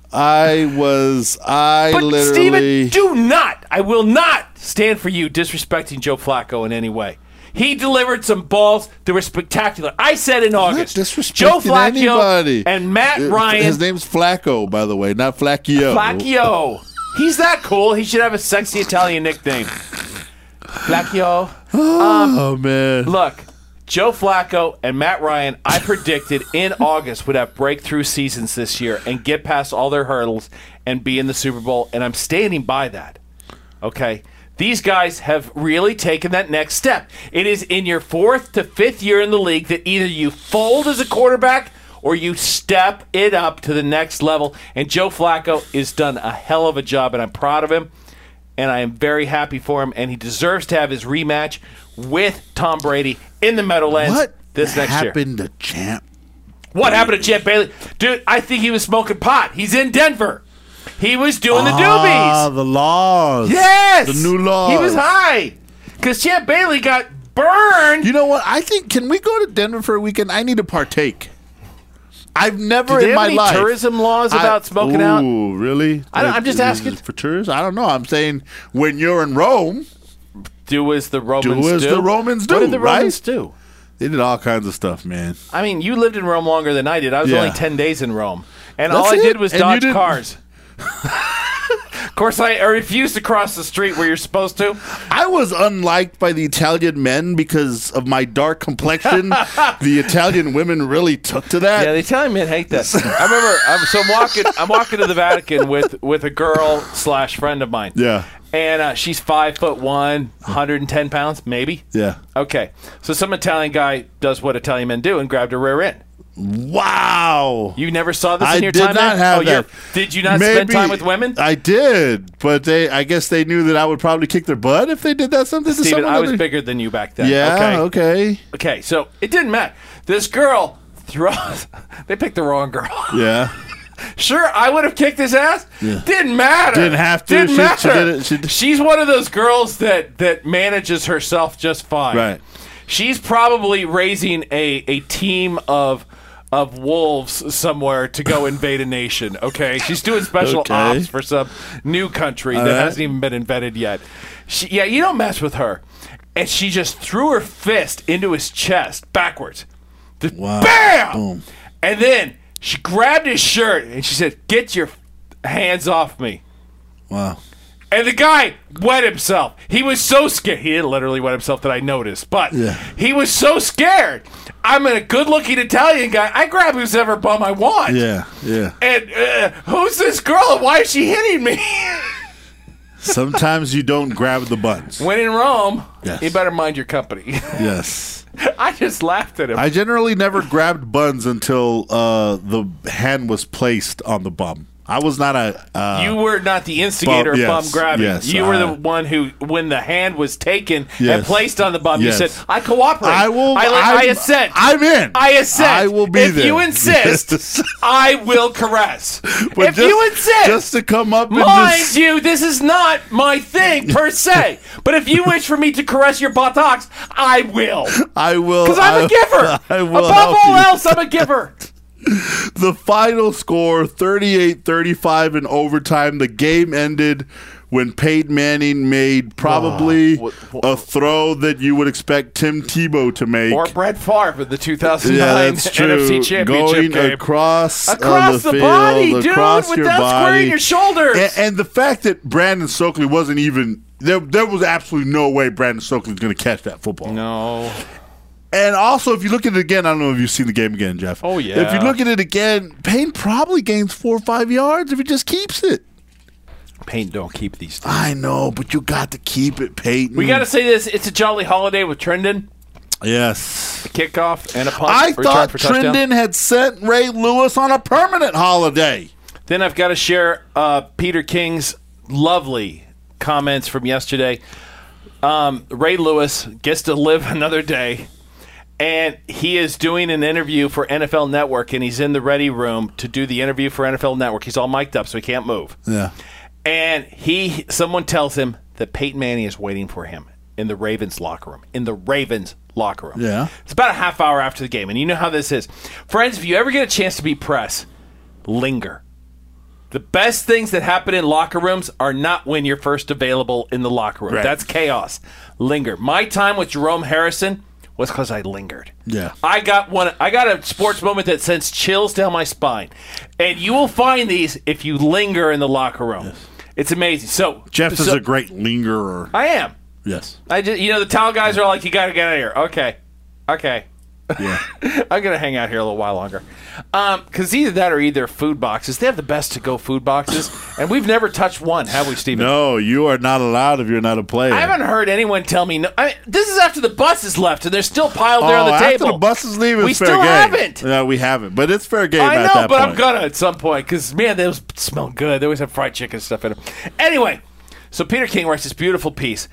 A: I was, I
B: But
A: literally...
B: Steven, do not, I will not stand for you disrespecting Joe Flacco in any way. He delivered some balls that were spectacular. I said in
A: I'm not
B: August,
A: disrespecting
B: Joe Flacco
A: anybody.
B: and Matt
A: Uh,
B: Ryan.
A: His name's Flacco, by the way, not Flacchio.
B: Flacchio. He's that cool. He should have a sexy Italian nickname. Flacchio.
A: Oh, man.
B: Look, Joe Flacco and Matt Ryan, I predicted in August would have breakthrough seasons this year and get past all their hurdles and be in the Super Bowl, and I'm standing by that. Okay? These guys have really taken that next step. It is in your fourth to fifth year in the league that either you fold as a quarterback or you step it up to the next level, and Joe Flacco has done a hell of a job, and I'm proud of him. And I am very happy for him, and he deserves to have his rematch with Tom Brady in the Meadowlands
A: What
B: this next year.
A: happened to Champ?
B: What happened to Champ Bailey? Dude, I think he was smoking pot. He's in Denver. He was doing the
A: Ah,
B: doobies.
A: the laws.
B: Yes!
A: The new laws.
B: He was high. Because Champ Bailey got burned.
A: You know what? I think, can we go to Denver for a weekend? I need to partake. I've never
B: Do they
A: in
B: have
A: my
B: any
A: life.
B: tourism laws
A: I-
B: about smoking
A: ooh,
B: out?
A: really?
B: I don't- I'm just
A: Is it
B: asking.
A: For tourists? I don't know. I'm saying when you're in Rome,
B: Do as the Romans
A: do
B: do.
A: as the Romans do,
B: What did the
A: right?
B: Romans do?
A: they did all kinds of stuff, man.
B: I mean, you lived in Rome longer than I did. I was
A: Yeah.
B: only ten days in Rome. And
A: That's
B: all I
A: it?
B: did was
A: And you
B: dodge
A: didn't-
B: cars. Of course, I, I refused to cross the street where you're supposed to.
A: I was unliked by the Italian men because of my dark complexion. The Italian women really took to that.
B: Yeah, the Italian men hate that. I remember. I'm, so I'm walking. I'm walking to the Vatican with with a girl slash friend of mine.
A: Yeah.
B: And uh, she's five foot one, one hundred ten pounds, maybe.
A: Yeah.
B: Okay. So some Italian guy does what Italian men do and grabbed her rear end.
A: Wow.
B: You never saw this
A: I
B: in your
A: did
B: time
A: not
B: there?
A: have
B: oh, you're-
A: that.
B: Did you not spend
A: Maybe-
B: time with women?
A: I did, but they. I guess they knew that I would probably kick their butt if they did that something to
B: Steven,
A: someone.
B: I
A: that
B: was
A: they-
B: bigger than you back then.
A: Yeah.
B: Okay.
A: Okay.
B: Okay, so it didn't matter. This girl throws. They picked the wrong girl.
A: Yeah.
B: Sure, I would have kicked his ass. Didn't matter.
A: Didn't have to.
B: Didn't
A: She-
B: matter.
A: she did it. She did-
B: She's one of those girls that that manages herself just fine.
A: Right.
B: She's probably raising a a team of of wolves somewhere to go invade a nation. Okay, she's doing special
A: Okay.
B: ops for some new country that
A: right.
B: hasn't even been invented yet. She, yeah, you don't mess with her. And she just threw her fist into his chest backwards. Just
A: Wow.
B: Bam!
A: Boom.
B: And then she grabbed his shirt and she said, "Get your hands off me."
A: Wow.
B: And the guy wet himself. He was so scared. He didn't literally wet himself that I noticed, but
A: Yeah.
B: he was so scared. I'm a good-looking Italian guy. I grab who's ever bum I want.
A: Yeah. Yeah.
B: And uh, who's this girl and why is she hitting me?
A: Sometimes you don't grab the buns.
B: When in Rome,
A: Yes.
B: you better mind your company.
A: Yes.
B: I just laughed at him.
A: I generally never grabbed buns until uh, the hand was placed on the bum. I was not a. Uh,
B: You were not the instigator
A: Bum-
B: of bum
A: yes,
B: grabbing.
A: yes,
B: you were the
A: uh,
B: one who, when the hand was taken and
A: Yes.
B: placed on the bum,
A: Yes.
B: you said, "I cooperate.
A: I will.
B: I, I
A: I'm-
B: assent.
A: I'm in.
B: I assent.
A: I will be
B: if
A: there.
B: you insist,
A: Yes.
B: I will caress.
A: But
B: if
A: just-
B: you insist,
A: just to come up and
B: mind
A: just-
B: you, this is not my thing per se. But if you wish for me to caress your buttocks, I will,
A: I will.
B: because I'm
A: I-
B: a giver.
A: I will
B: Above
A: help
B: all
A: you.
B: else, I'm a giver.
A: The final score, thirty-eight thirty-five in overtime. The game ended when Peyton Manning made probably
B: Whoa. What-
A: a throw that you would expect Tim Tebow to make.
B: Or Brett Favre in the two thousand
A: yeah,
B: nine
A: that's
B: N
A: true.
B: F C Championship
A: Going
B: game.
A: across, uh,
B: Across
A: the,
B: the,
A: field,
B: body, dude,
A: across your
B: without
A: body.
B: squaring your shoulders.
A: And, and the fact that Brandon Stokely wasn't even there, there was absolutely no way Brandon Stokely was going to catch that football.
B: no.
A: And also, if you look at it again, I don't know if you've seen the game again, Jeff.
B: Oh, yeah.
A: If you look at it again, Payne probably gains four or five yards if he just keeps it.
B: Peyton don't keep these things.
A: I know, but you got to keep it, Peyton.
B: We got to say this. It's a jolly holiday with Trendon.
A: Yes.
B: A kickoff and a punt.
A: I
B: return
A: thought
B: for touchdown.
A: Trendon had sent Ray Lewis on a permanent holiday.
B: Then I've got to share uh, Peter King's lovely comments from yesterday. Um, Ray Lewis gets to live another day, and he is doing an interview for N F L Network, and he's in the ready room to do the interview for N F L Network. He's all mic'd up, so he can't move.
A: Yeah.
B: And he, someone tells him that Peyton Manning is waiting for him in the Ravens locker room. In the Ravens locker room.
A: Yeah.
B: It's about a half hour after the game, and you know how this is. Friends, if you ever get a chance to be press, linger. The best things that happen in locker rooms are not when you're first available in the locker room.
A: Right.
B: That's chaos. Linger. My time with Jerome Harrison was because I lingered.
A: Yeah.
B: I got one. I got a sports moment that sends chills down my spine, and you will find these if you linger in the locker room. Yes. It's amazing. So
A: Jeff is
B: so,
A: a great lingerer.
B: I am.
A: Yes.
B: I just, you know, the towel guys are like, you got to get out of here. Okay. Okay.
A: Yeah.
B: I'm going to hang out here a little while longer. Because um, either that or either food boxes. They have the best to-go food boxes, and we've never touched one, have we, Steven?
A: No, you are not allowed if you're not a player.
B: I haven't heard anyone tell me. No. I mean, this is after the buses left, and they're still piled there
A: oh,
B: on the
A: after
B: table.
A: the buses leave, it's
B: we
A: fair
B: still
A: game.
B: haven't.
A: No, we haven't, but it's fair game
B: I
A: at
B: know,
A: that
B: but
A: point.
B: I'm going to at some point, because, man, they smell good. They always have fried chicken and stuff in them. Anyway, so Peter King writes this beautiful piece.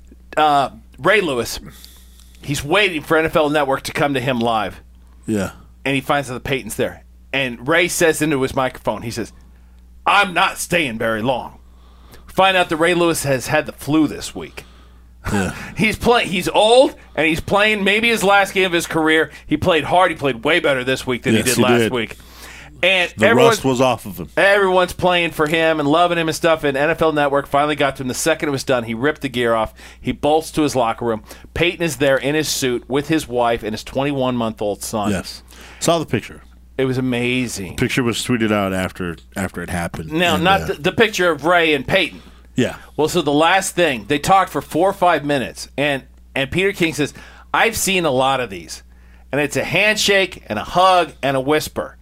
B: Uh, Ray Lewis, he's waiting for N F L Network to come to him live.
A: Yeah.
B: And he finds out the Peyton's there. And Ray says into his microphone, he says, I'm not staying very long. Find out that Ray Lewis has had the flu this week.
A: Yeah.
B: he's playing. He's old, and he's playing maybe his last game of his career. He played hard. He played way better this week than
A: yes,
B: he did
A: he
B: last
A: did.
B: week. And
A: the rust was off of him.
B: Everyone's playing for him and loving him and stuff. And N F L Network finally got to him. The second it was done, he ripped the gear off. He bolts to his locker room. Peyton is there in his suit with his wife and his twenty-one-month-old son.
A: Yes. Saw the picture.
B: It was amazing.
A: Picture was tweeted out after after it happened.
B: Now,
A: and,
B: not
A: uh,
B: the, the picture of Ray and Peyton.
A: Yeah.
B: Well, so the last thing, they talked for four or five minutes. And, and Peter King says, I've seen a lot of these. And it's a handshake and a hug and a whisper.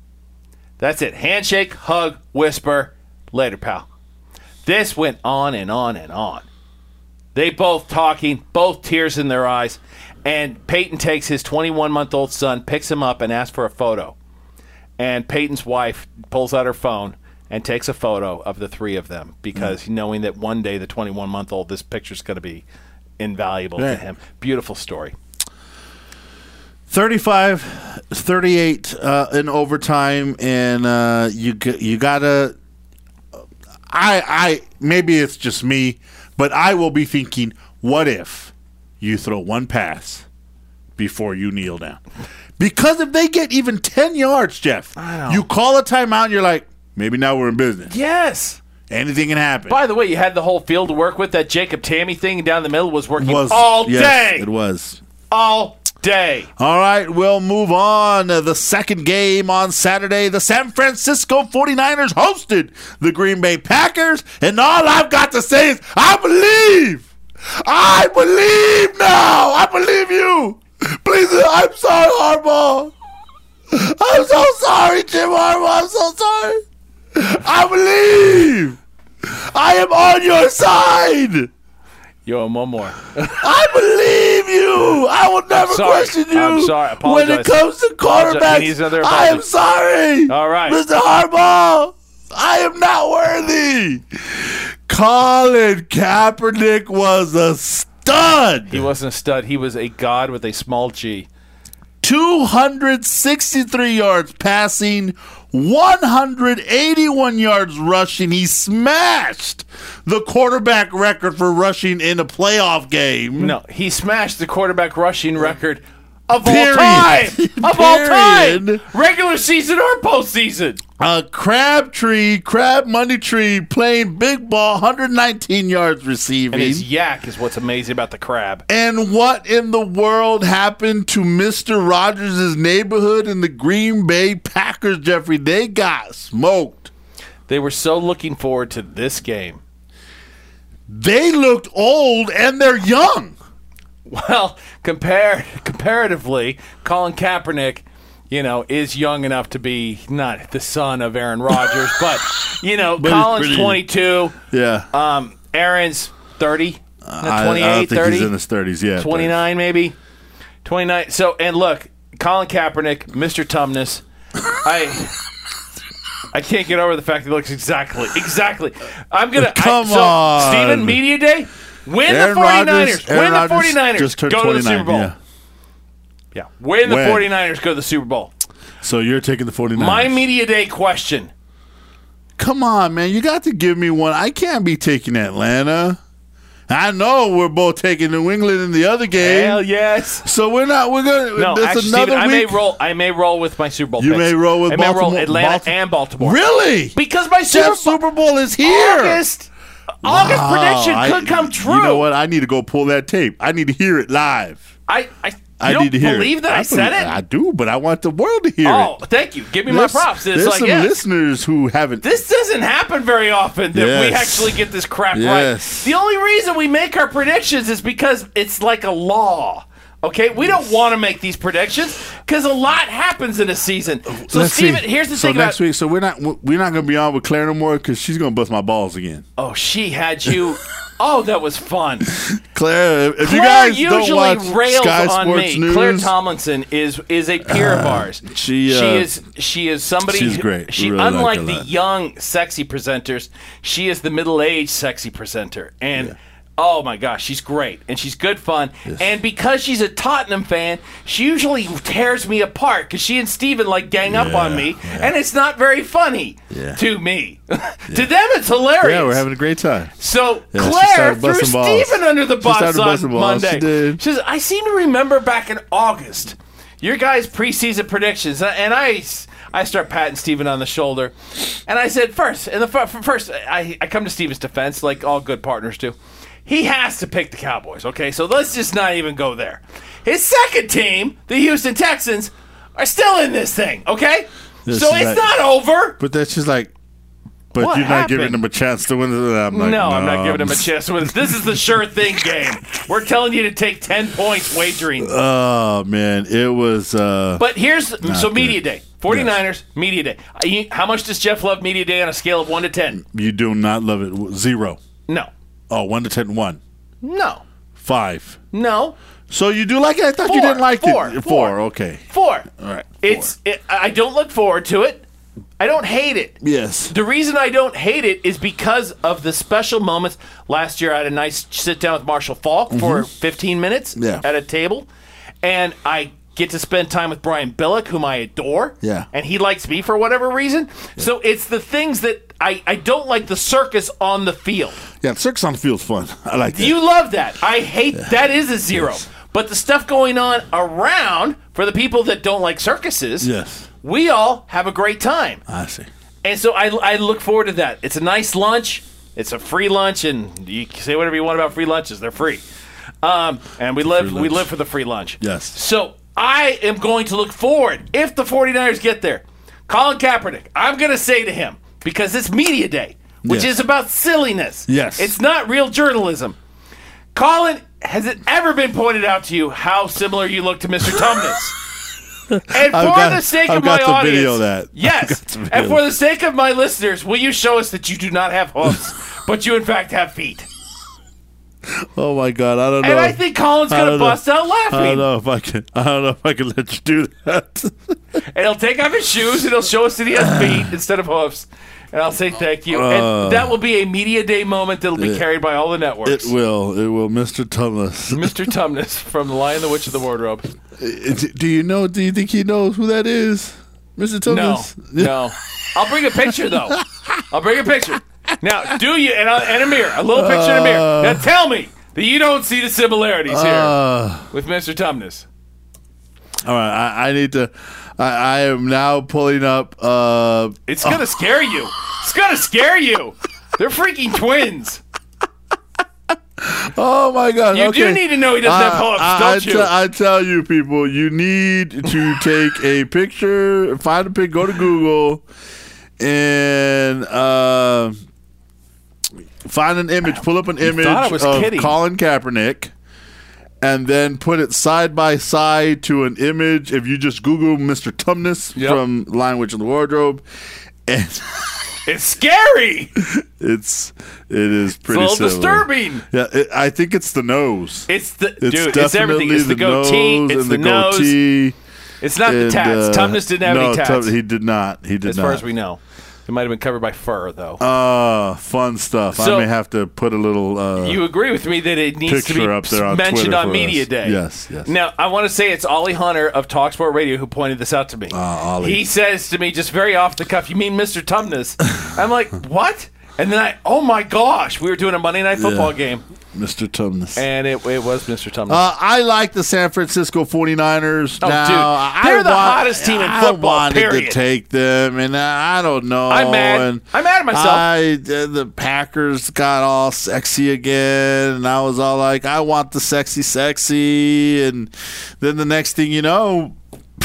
B: That's it. Handshake, hug, whisper. Later, pal. This went on and on and on. They both talking, both tears in their eyes. And Peyton takes his twenty-one-month-old son, picks him up, and asks for a photo. And Peyton's wife pulls out her phone and takes a photo of the three of them because mm. knowing that one day the twenty-one-month-old, this picture's going to be invaluable
A: right.
B: to him. Beautiful story.
A: thirty-five thirty-eight uh, in overtime, and uh, you you gotta. I I maybe it's just me, but I will be thinking, what if you throw one pass before you kneel down? Because if they get even ten yards, Jeff,
B: I know.
A: you call a timeout, and you're like, maybe now we're in business.
B: Yes.
A: Anything can happen.
B: By the way, you had the whole field to work with. That Jacob Tammy thing down the middle was working
A: was,
B: all
A: yes,
B: day.
A: It was.
B: All day.
A: All right, we'll move on. Uh, the second game on Saturday, the San Francisco forty-niners hosted the Green Bay Packers, and all I've got to say is, I believe. I believe now. I believe you. Please, I'm sorry, Harbaugh. I'm so sorry, Jim Harbaugh. I'm so sorry. I believe. I am on your side.
B: You owe him one more.
A: I believe you. I will never
B: sorry.
A: question you.
B: I'm sorry. Apologize.
A: When it comes to quarterbacks, I am sorry.
B: All right.
A: Mister Harbaugh, I am not worthy. Colin Kaepernick was a stud.
B: He wasn't a stud. He was a god with a small G.
A: two hundred sixty-three yards passing, one hundred eighty-one yards rushing. He smashed the quarterback record for rushing in a playoff game.
B: No, he smashed the quarterback rushing record of
A: Period.
B: all time. Of all time.
A: Period.
B: Regular season or postseason.
A: Uh, Crabtree, Crab Money Tree playing big ball, one hundred nineteen yards receiving.
B: And his yak is what's amazing about the crab.
A: And what in the world happened to Mister Rogers' neighborhood in the Green Bay Packers, Jeffrey? They got smoked.
B: They were so looking forward to this game.
A: They looked old and they're young.
B: Well, compared comparatively, Colin Kaepernick, you know, is young enough to be not the son of Aaron Rodgers, but, you know,
A: But he's
B: Colin's
A: pretty-
B: twenty-two.
A: Yeah.
B: Um, Aaron's thirty.
A: I,
B: twenty-eight,
A: I don't think
B: thirty.
A: he's in his thirties. Yeah.
B: twenty-nine maybe. twenty-nine. So, and look, Colin Kaepernick, Mister Tumnus. I I can't get over the fact that he looks exactly, exactly. I'm going to.
A: Come
B: so,
A: on.
B: Steven, Media Day, win
A: Aaron
B: the 49ers.
A: Rodgers- Aaron
B: win the
A: Rodgers
B: 49ers.
A: just turned
B: go to the
A: twenty-nine,
B: Super Bowl.
A: yeah.
B: Yeah. Win the
A: When?
B: 49ers, go to the Super Bowl.
A: So you're taking the 49ers.
B: My Media Day question.
A: Come on, man. You got to give me one. I can't be taking Atlanta. I know we're both taking New England in the other game.
B: Hell yes.
A: So we're not. We're gonna.
B: No,
A: there's
B: actually,
A: another
B: Steven, I may
A: week.
B: roll. I may roll with my Super Bowl.
A: You
B: picks.
A: may roll with
B: I may roll
A: Baltimore-
B: Atlanta
A: Balti-
B: and Baltimore.
A: Really?
B: Because my Super,
A: Jeff's Super Bowl is here.
B: August, August
A: Wow.
B: prediction
A: I-
B: could come true.
A: You know what? I need to go pull that tape. I need to hear it live.
B: I, I, you
A: I
B: don't
A: need to hear
B: believe
A: it.
B: that I, said
A: believe-
B: it?
A: I do, but I want the world to hear
B: oh,
A: it.
B: thank you. Give me my
A: There's-
B: props. It's
A: There's
B: like,
A: some
B: yes.
A: listeners who haven't.
B: This doesn't happen very often that we
A: Yes.
B: actually get this crap
A: Yes.
B: right. The only reason we make our predictions is because it's like a law. Okay, we don't want to make these predictions because a lot happens in a season. So,
A: Let's
B: Steven,
A: see.
B: here's the
A: so
B: thing
A: next
B: about.
A: week. So we're not we're not going to be on with Claire no more because she's going to bust my balls again.
B: Oh, she had you. Oh, that was fun.
A: Claire, if you
B: Claire
A: guys
B: usually
A: don't watch
B: rails
A: Sky
B: on
A: Sports
B: me.
A: News,
B: Claire Tomlinson is is a peer of ours.
A: she, uh,
B: she is she is somebody.
A: she's
B: who-
A: great.
B: She
A: We really like
B: unlike
A: her a
B: the
A: lot.
B: young sexy presenters, she is the middle aged sexy presenter, and.
A: Yeah.
B: Oh my gosh, she's great and she's good fun. And because she's a Tottenham fan, she usually tears me apart because she and Steven like gang up
A: Yeah,
B: on me,
A: yeah.
B: and it's not very funny
A: Yeah.
B: to me. To them, it's hilarious.
A: Yeah, we're having a great time.
B: So
A: Yeah, she
B: Claire
A: started
B: threw
A: busting balls.
B: Steven under the
A: She
B: bus
A: started
B: on
A: busting balls.
B: Monday.
A: She did.
B: She says, I seem to remember back in August, your guys' preseason predictions, and I, I start patting Steven on the shoulder, and I said, first, and the fir- first, I, I come to Steven's defense, like all good partners do. He has to pick the Cowboys, okay? So let's just not even go there. His second team, the Houston Texans, are still in this thing, okay?
A: This
B: so
A: is
B: it's
A: like-
B: not over.
A: But that's just like, but
B: What
A: you're not giving
B: happened?
A: them a chance to win. I'm like,
B: no, I'm not giving him a
A: um,
B: chance to win. This is the sure thing game. We're telling you to take ten points wagering.
A: Oh man, it was. Uh,
B: But here's so
A: good.
B: Media Day. 49ers, Media Day. Uh, you- How much does Jeff love Media Day on a scale of one to ten?
A: you do not love it. Zero.
B: No.
A: Oh, one to ten, one.
B: No.
A: Five.
B: No.
A: So you do like it? I thought
B: Four.
A: you didn't like
B: Four.
A: it.
B: Four.
A: Okay.
B: Four.
A: All right.
B: It's it, I don't look forward to it. I don't hate it.
A: Yes.
B: The reason I don't hate it is because of the special moments. Last year, I had a nice sit down with Marshall Falk for fifteen minutes
A: Yeah.
B: at a table, and I get to spend time with Brian Billick, whom I adore.
A: Yeah.
B: And he likes me for whatever reason. So it's the things that I, I don't like the circus on the field.
A: Yeah, the circus on the field's fun. I like that.
B: You love that. I hate that is a zero.
A: Yes.
B: But the stuff going on around for the people that don't like circuses,
A: Yes.
B: we all have a great time.
A: I see.
B: And so I, I look forward to that. It's a nice lunch. It's a free lunch, and you can say whatever you want about free lunches. They're free. Um, and we live
A: Free
B: we
A: lunch.
B: live for the free lunch.
A: Yes.
B: So I am going to look forward if the 49ers get there. Colin Kaepernick, I'm going to say to him, because it's Media Day, which
A: Yes.
B: is about silliness.
A: Yes.
B: It's not real journalism. Colin, has it ever been pointed out to you how similar you look to Mister Tumnus? And for
A: I've got-
B: the sake
A: I've
B: of my
A: got to
B: audience,
A: video that. I've
B: yes,
A: got to video
B: and for
A: that.
B: the sake of my listeners, will you show us that you do not have hoofs, but you in fact have feet?
A: Oh my God, I don't know.
B: And I think Colin's
A: I
B: going to
A: don't know.
B: bust out
A: I don't
B: laughing.
A: know if I can. I don't know if I can let you do that.
B: And he'll take off his shoes and he'll show us that he has feet instead of hoofs. And I'll say thank you.
A: Uh,
B: and that will be a Media Day moment that'll be
A: it-
B: carried by all the networks.
A: It will. It will, Mister Thomas.
B: Mister Tumnus from The Lion, the Witch, and the Wardrobe.
A: Do you know? Do you think he knows who that is, Mister
B: No,
A: Thomas?
B: no. I'll bring a picture, though. I'll bring a picture. Now, do you, and, a- and a mirror, a little picture in a mirror. Now tell me that you don't see the similarities here
A: Uh,
B: with Mister Tumnus.
A: all right, I, I need to. I, I am now pulling up. Uh,
B: It's going to scare you. It's going to scare you. They're freaking twins.
A: oh my God!
B: You
A: okay.
B: do need to know he doesn't have hoofs,
A: I,
B: don't
A: I,
B: you?
A: te- I tell you, people, you need to take a picture, find a pic, go to Google, and uh, find an image. Pull up an image
B: thought I was
A: of
B: kidding.
A: Colin Kaepernick, and then put it side by side to an image. If you just Google Mister Tumnus
B: Yep.
A: from Lion, Witch, and the Wardrobe, and
B: It's scary.
A: it's it is pretty
B: It's a little
A: similar.
B: disturbing.
A: Yeah, it, I think it's the nose.
B: It's the
A: It's
B: dude. It's everything. It's the, goatee.
A: nose
B: It's
A: and
B: the,
A: the
B: nose.
A: goatee.
B: It's not
A: and,
B: the tats.
A: uh,
B: Tumnus didn't have
A: no,
B: any tats,
A: Tum- he did not. He did
B: as
A: not.
B: far as we know. It might have been covered by fur, though.
A: Uh, fun stuff.
B: So-
A: I may have to put a little. Uh,
B: You agree with me that it needs to be
A: picture up there on
B: mentioned
A: Twitter
B: on
A: for
B: Media
A: us.
B: Day.
A: Yes, yes.
B: Now, I want to say it's Ollie Hunter of TalkSport Radio who pointed this out to me.
A: Uh, Ollie.
B: He says to me just very off the cuff, "You mean Mister Tumnus?" I'm like, "What?" And then I, oh my gosh, we were doing a Monday Night Football
A: Yeah.
B: game,
A: Mister Tumnus.
B: and it, it was Mister Tumnus.
A: Uh, I like the San Francisco forty-niners.
B: Oh,
A: now,
B: dude,
A: I
B: they're the
A: want-
B: hottest team in football,
A: I wanted
B: period.
A: to take them, and I don't know.
B: I'm mad.
A: And
B: I'm mad at myself.
A: I, uh, the Packers got all sexy again, and I was all like, I want the sexy, sexy. And then the next thing you know,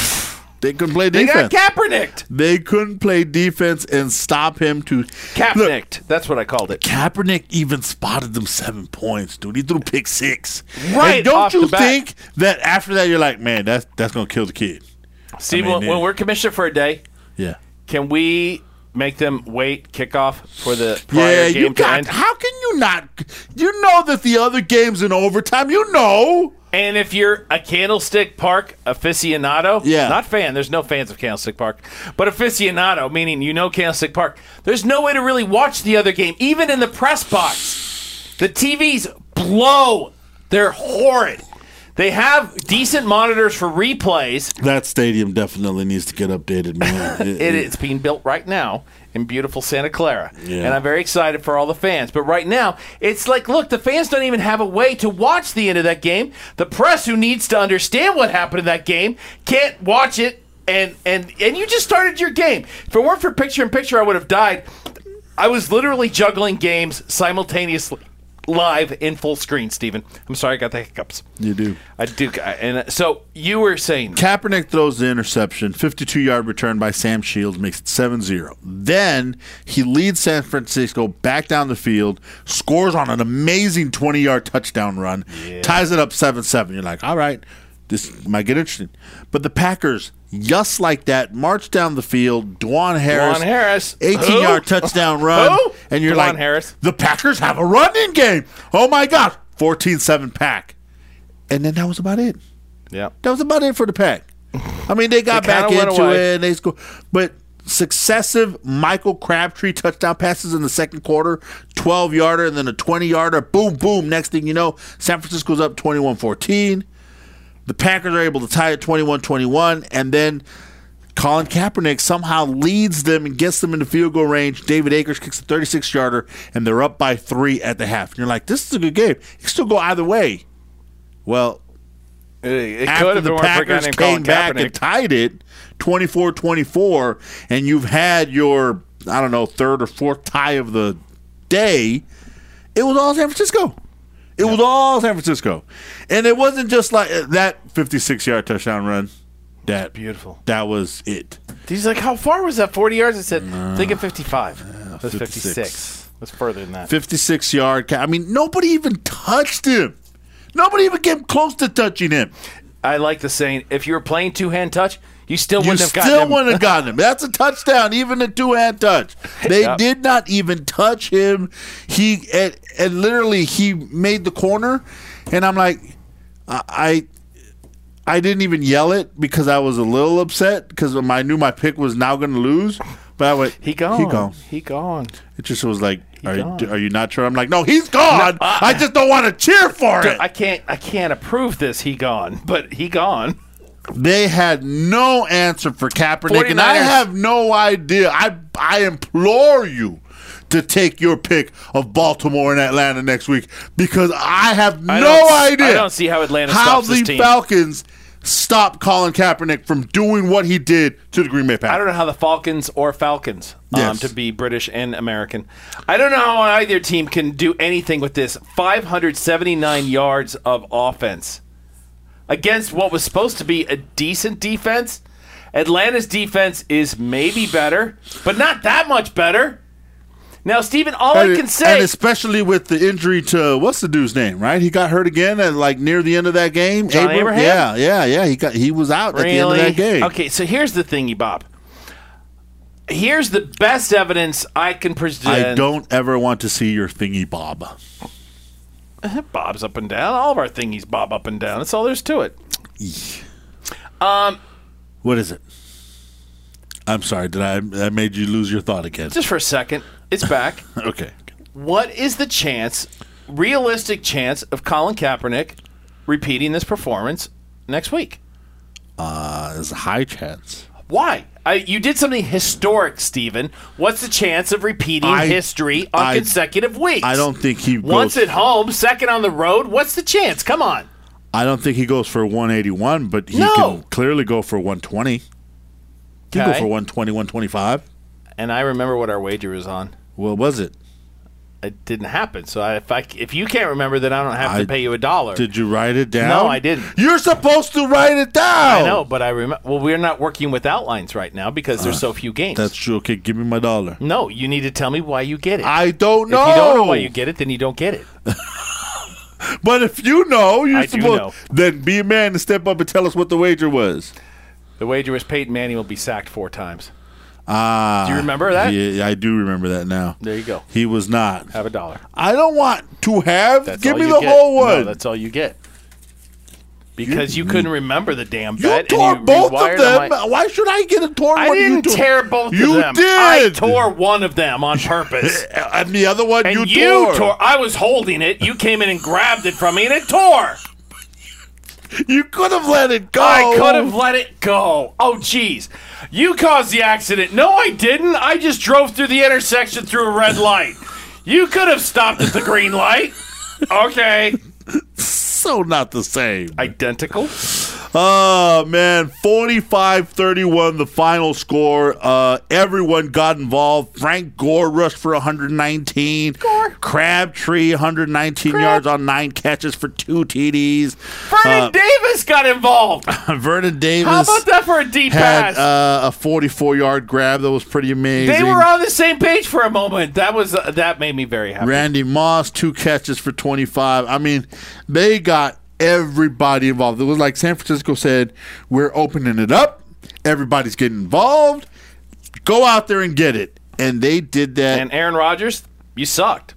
A: they couldn't play
B: they
A: defense.
B: got Kaepernicked.
A: They couldn't play defense and stop him to Look,
B: Kaepernicked. That's what I called it.
A: Kaepernick even spotted them seven points, dude. He threw pick six.
B: Right
A: And don't
B: off
A: you
B: the bat.
A: think that after that you're like, man, that's that's gonna kill the kid?
B: Steve,
A: I mean,
B: when, when
A: yeah.
B: we're commissioner for a day,
A: Yeah.
B: can we make them wait kickoff for the prior
A: Yeah,
B: game
A: you
B: to
A: got.
B: end?
A: How can you not? You know that the other game's in overtime. You know.
B: And if you're a Candlestick Park aficionado,
A: Yeah.
B: not fan, there's no fans of Candlestick Park, but aficionado, meaning you know Candlestick Park, there's no way to really watch the other game, even in the press box. The T Vs blow. They're horrid. They have decent monitors for replays.
A: That stadium definitely needs to get updated, man. It-
B: It is being built right now in beautiful Santa Clara.
A: Yeah.
B: And I'm very excited for all the fans. But right now, it's like, look, the fans don't even have a way to watch the end of that game. The press, who needs to understand what happened in that game, can't watch it. And, and, and you just started your game. If it weren't for picture-in-picture, I would have died. I was literally juggling games simultaneously. Live in full screen, Stephen. I'm sorry I got the hiccups.
A: You do.
B: I do. I- And uh, so you were saying...
A: Kaepernick throws the interception, fifty-two-yard return by Sam Shields, makes it seven zero. Then he leads San Francisco back down the field, scores on an amazing twenty-yard touchdown run, ties it up seven seven. You're like, all right, this might get interesting. But the Packers, just like that, march down the field, Dwan Harris,
B: Dwan Harris.
A: eighteen-yard
B: Who?
A: touchdown run,
B: Who?
A: and you're
B: Dwan
A: like,
B: Harris.
A: the Packers have a running game. Oh, my gosh, fourteen seven Pack. And then that was about it.
B: Yeah.
A: That was about it for the Pack. I mean, they got
B: They kinda
A: back
B: went
A: into
B: away.
A: it. And they scored, but successive Michael Crabtree touchdown passes in the second quarter, twelve-yarder, and then a twenty-yarder. Boom, boom. Next thing you know, San Francisco's up twenty-one fourteen. The Packers are able to tie it twenty-one twenty-one, and then Colin Kaepernick somehow leads them and gets them into field goal range. David Akers kicks a thirty-six-yarder, and they're up by three at the half. And you're like, this is a good game. It can still go either way. Well,
B: It, it could
A: after
B: have
A: the
B: been for a guy
A: Packers
B: named
A: came
B: Colin
A: back
B: Kaepernick.
A: and tied it twenty-four twenty-four, and you've had your, I don't know, third or fourth tie of the day, it was all San Francisco. It was all San Francisco. And it wasn't just like that fifty-six-yard touchdown run. That
B: Beautiful.
A: That was it.
B: He's like, how far was that? forty yards? I said, think of fifty-five. It was
A: fifty-six.
B: fifty-six. That's further than that.
A: fifty-six-yard. I mean, nobody even touched him. Nobody even came close to touching him.
B: I like the saying, if you were playing two-hand touch, you still
A: You
B: wouldn't have gotten
A: still
B: him.
A: wouldn't have gotten him. That's a touchdown, even a two-hand touch. They
B: Yep.
A: did not even touch him. He and, and literally he made the corner, and I'm like, I, I I didn't even yell it because I was a little upset because I knew my pick was now going to lose. But I went,
B: He gone.
A: He gone.
B: He gone.
A: It just was like, are you,
B: gone.
A: are you not sure? I'm like, no, he's gone.
B: No, I-
A: I just don't want to cheer for it.
B: I can't. I can't approve this. He gone, but he gone.
A: They had no answer for Kaepernick, and I
B: 49ers.
A: have no idea. I I implore you to take your pick of Baltimore and Atlanta next week because I have
B: I
A: no
B: don't-
A: idea.
B: I don't see how Atlanta
A: how
B: stops
A: the
B: this team.
A: Falcons stopped Colin Kaepernick from doing what he did to the Green Bay Packers.
B: I don't know how the Falcons or Falcons, um,
A: Yes.
B: to be British and American, I don't know how either team can do anything with this five hundred seventy-nine yards of offense against what was supposed to be a decent defense. Atlanta's defense is maybe better, but not that much better. Now, Stephen, all
A: and,
B: I can say,
A: and especially with the injury to what's the dude's name, right? He got hurt again at like near the end of that game.
B: John
A: Abram?
B: Abraham?
A: Yeah, yeah, yeah. He got he was out
B: really?
A: at the end of that game.
B: Okay, so here's the thingy, Bob. Here's the best evidence I can present.
A: I don't ever want to see your thingy bob.
B: Bob's up and down. All of our thingies bob up and down. That's all there's to it. Um,
A: What is it? I'm sorry. Did I? I made you lose your thought again?
B: just for a second, it's back.
A: Okay.
B: What is the chance, realistic chance, of Colin Kaepernick repeating this performance next week?
A: Uh, there's a high chance.
B: Why? I, you did something historic, Stephen. What's the chance of repeating
A: I-
B: history on
A: I-
B: consecutive weeks?
A: I don't think he
B: Once
A: goes.
B: at home, second on the road. What's the chance? Come on.
A: I don't think he goes for one eighty-one, but he
B: No.
A: can clearly go for one twenty. He can go
B: Okay.
A: for one twenty, one twenty-five.
B: And I remember what our wager was on.
A: What was it?
B: It didn't happen. So I, if I, if you can't remember, then I don't have
A: I-
B: to pay you a dollar.
A: Did you write it down?
B: No, I didn't.
A: You're supposed to write it down.
B: I know, but I remember. Well, we're not working with outlines right now because there's so few games.
A: That's true. Okay, give me my dollar.
B: No, you need to tell me why you get it.
A: I don't know.
B: If you don't know why you get it, then you don't get it.
A: But if you know, you're
B: I do
A: supposed
B: know.
A: then be a man and step up and tell us what the wager was.
B: The wager was Peyton Manning will be sacked four times.
A: Ah,
B: Do you remember that?
A: Yeah, I do remember that now.
B: There you go.
A: He was not.
B: Have a dollar.
A: I don't want to have.
B: That's
A: Give
B: all
A: me
B: you
A: the
B: get.
A: whole one.
B: No, that's all you get. Because you,
A: You-
B: couldn't remember the damn
A: you
B: bet.
A: tore
B: and you
A: both
B: rewired
A: of them.
B: my-
A: Why should I get a torn
B: I
A: one?
B: didn't
A: you tore?
B: tear both
A: You
B: of them.
A: did.
B: I tore one of them on purpose.
A: And the other one
B: And
A: you,
B: you,
A: tore.
B: tore. I was holding it. You came in and grabbed it from me, and it tore.
A: You could have let it go.
B: I could have let it go. Oh, jeez. You caused the accident. No, I didn't. I just drove through the intersection through a red light. You could have stopped at the green light. Okay.
A: So not the same.
B: Identical.
A: Oh, man. forty-five thirty-one, the final score. Uh, everyone got involved. Frank Gore rushed for one hundred nineteen.
B: Gore.
A: Crabtree, one hundred nineteen
B: Crab.
A: yards on nine catches for two T Ds.
B: Vernon
A: Uh,
B: Davis got involved.
A: Vernon Davis
B: How about that for a deep
A: had
B: pass?
A: uh, a forty-four-yard grab that was pretty amazing.
B: They were on the same page for a moment. That was uh, that made me very happy.
A: Randy Moss, two catches for twenty-five. I mean, they got everybody involved. It was like San Francisco said, we're opening it up. Everybody's getting involved. Go out there and get it. And they did that.
B: And Aaron Rodgers, you sucked.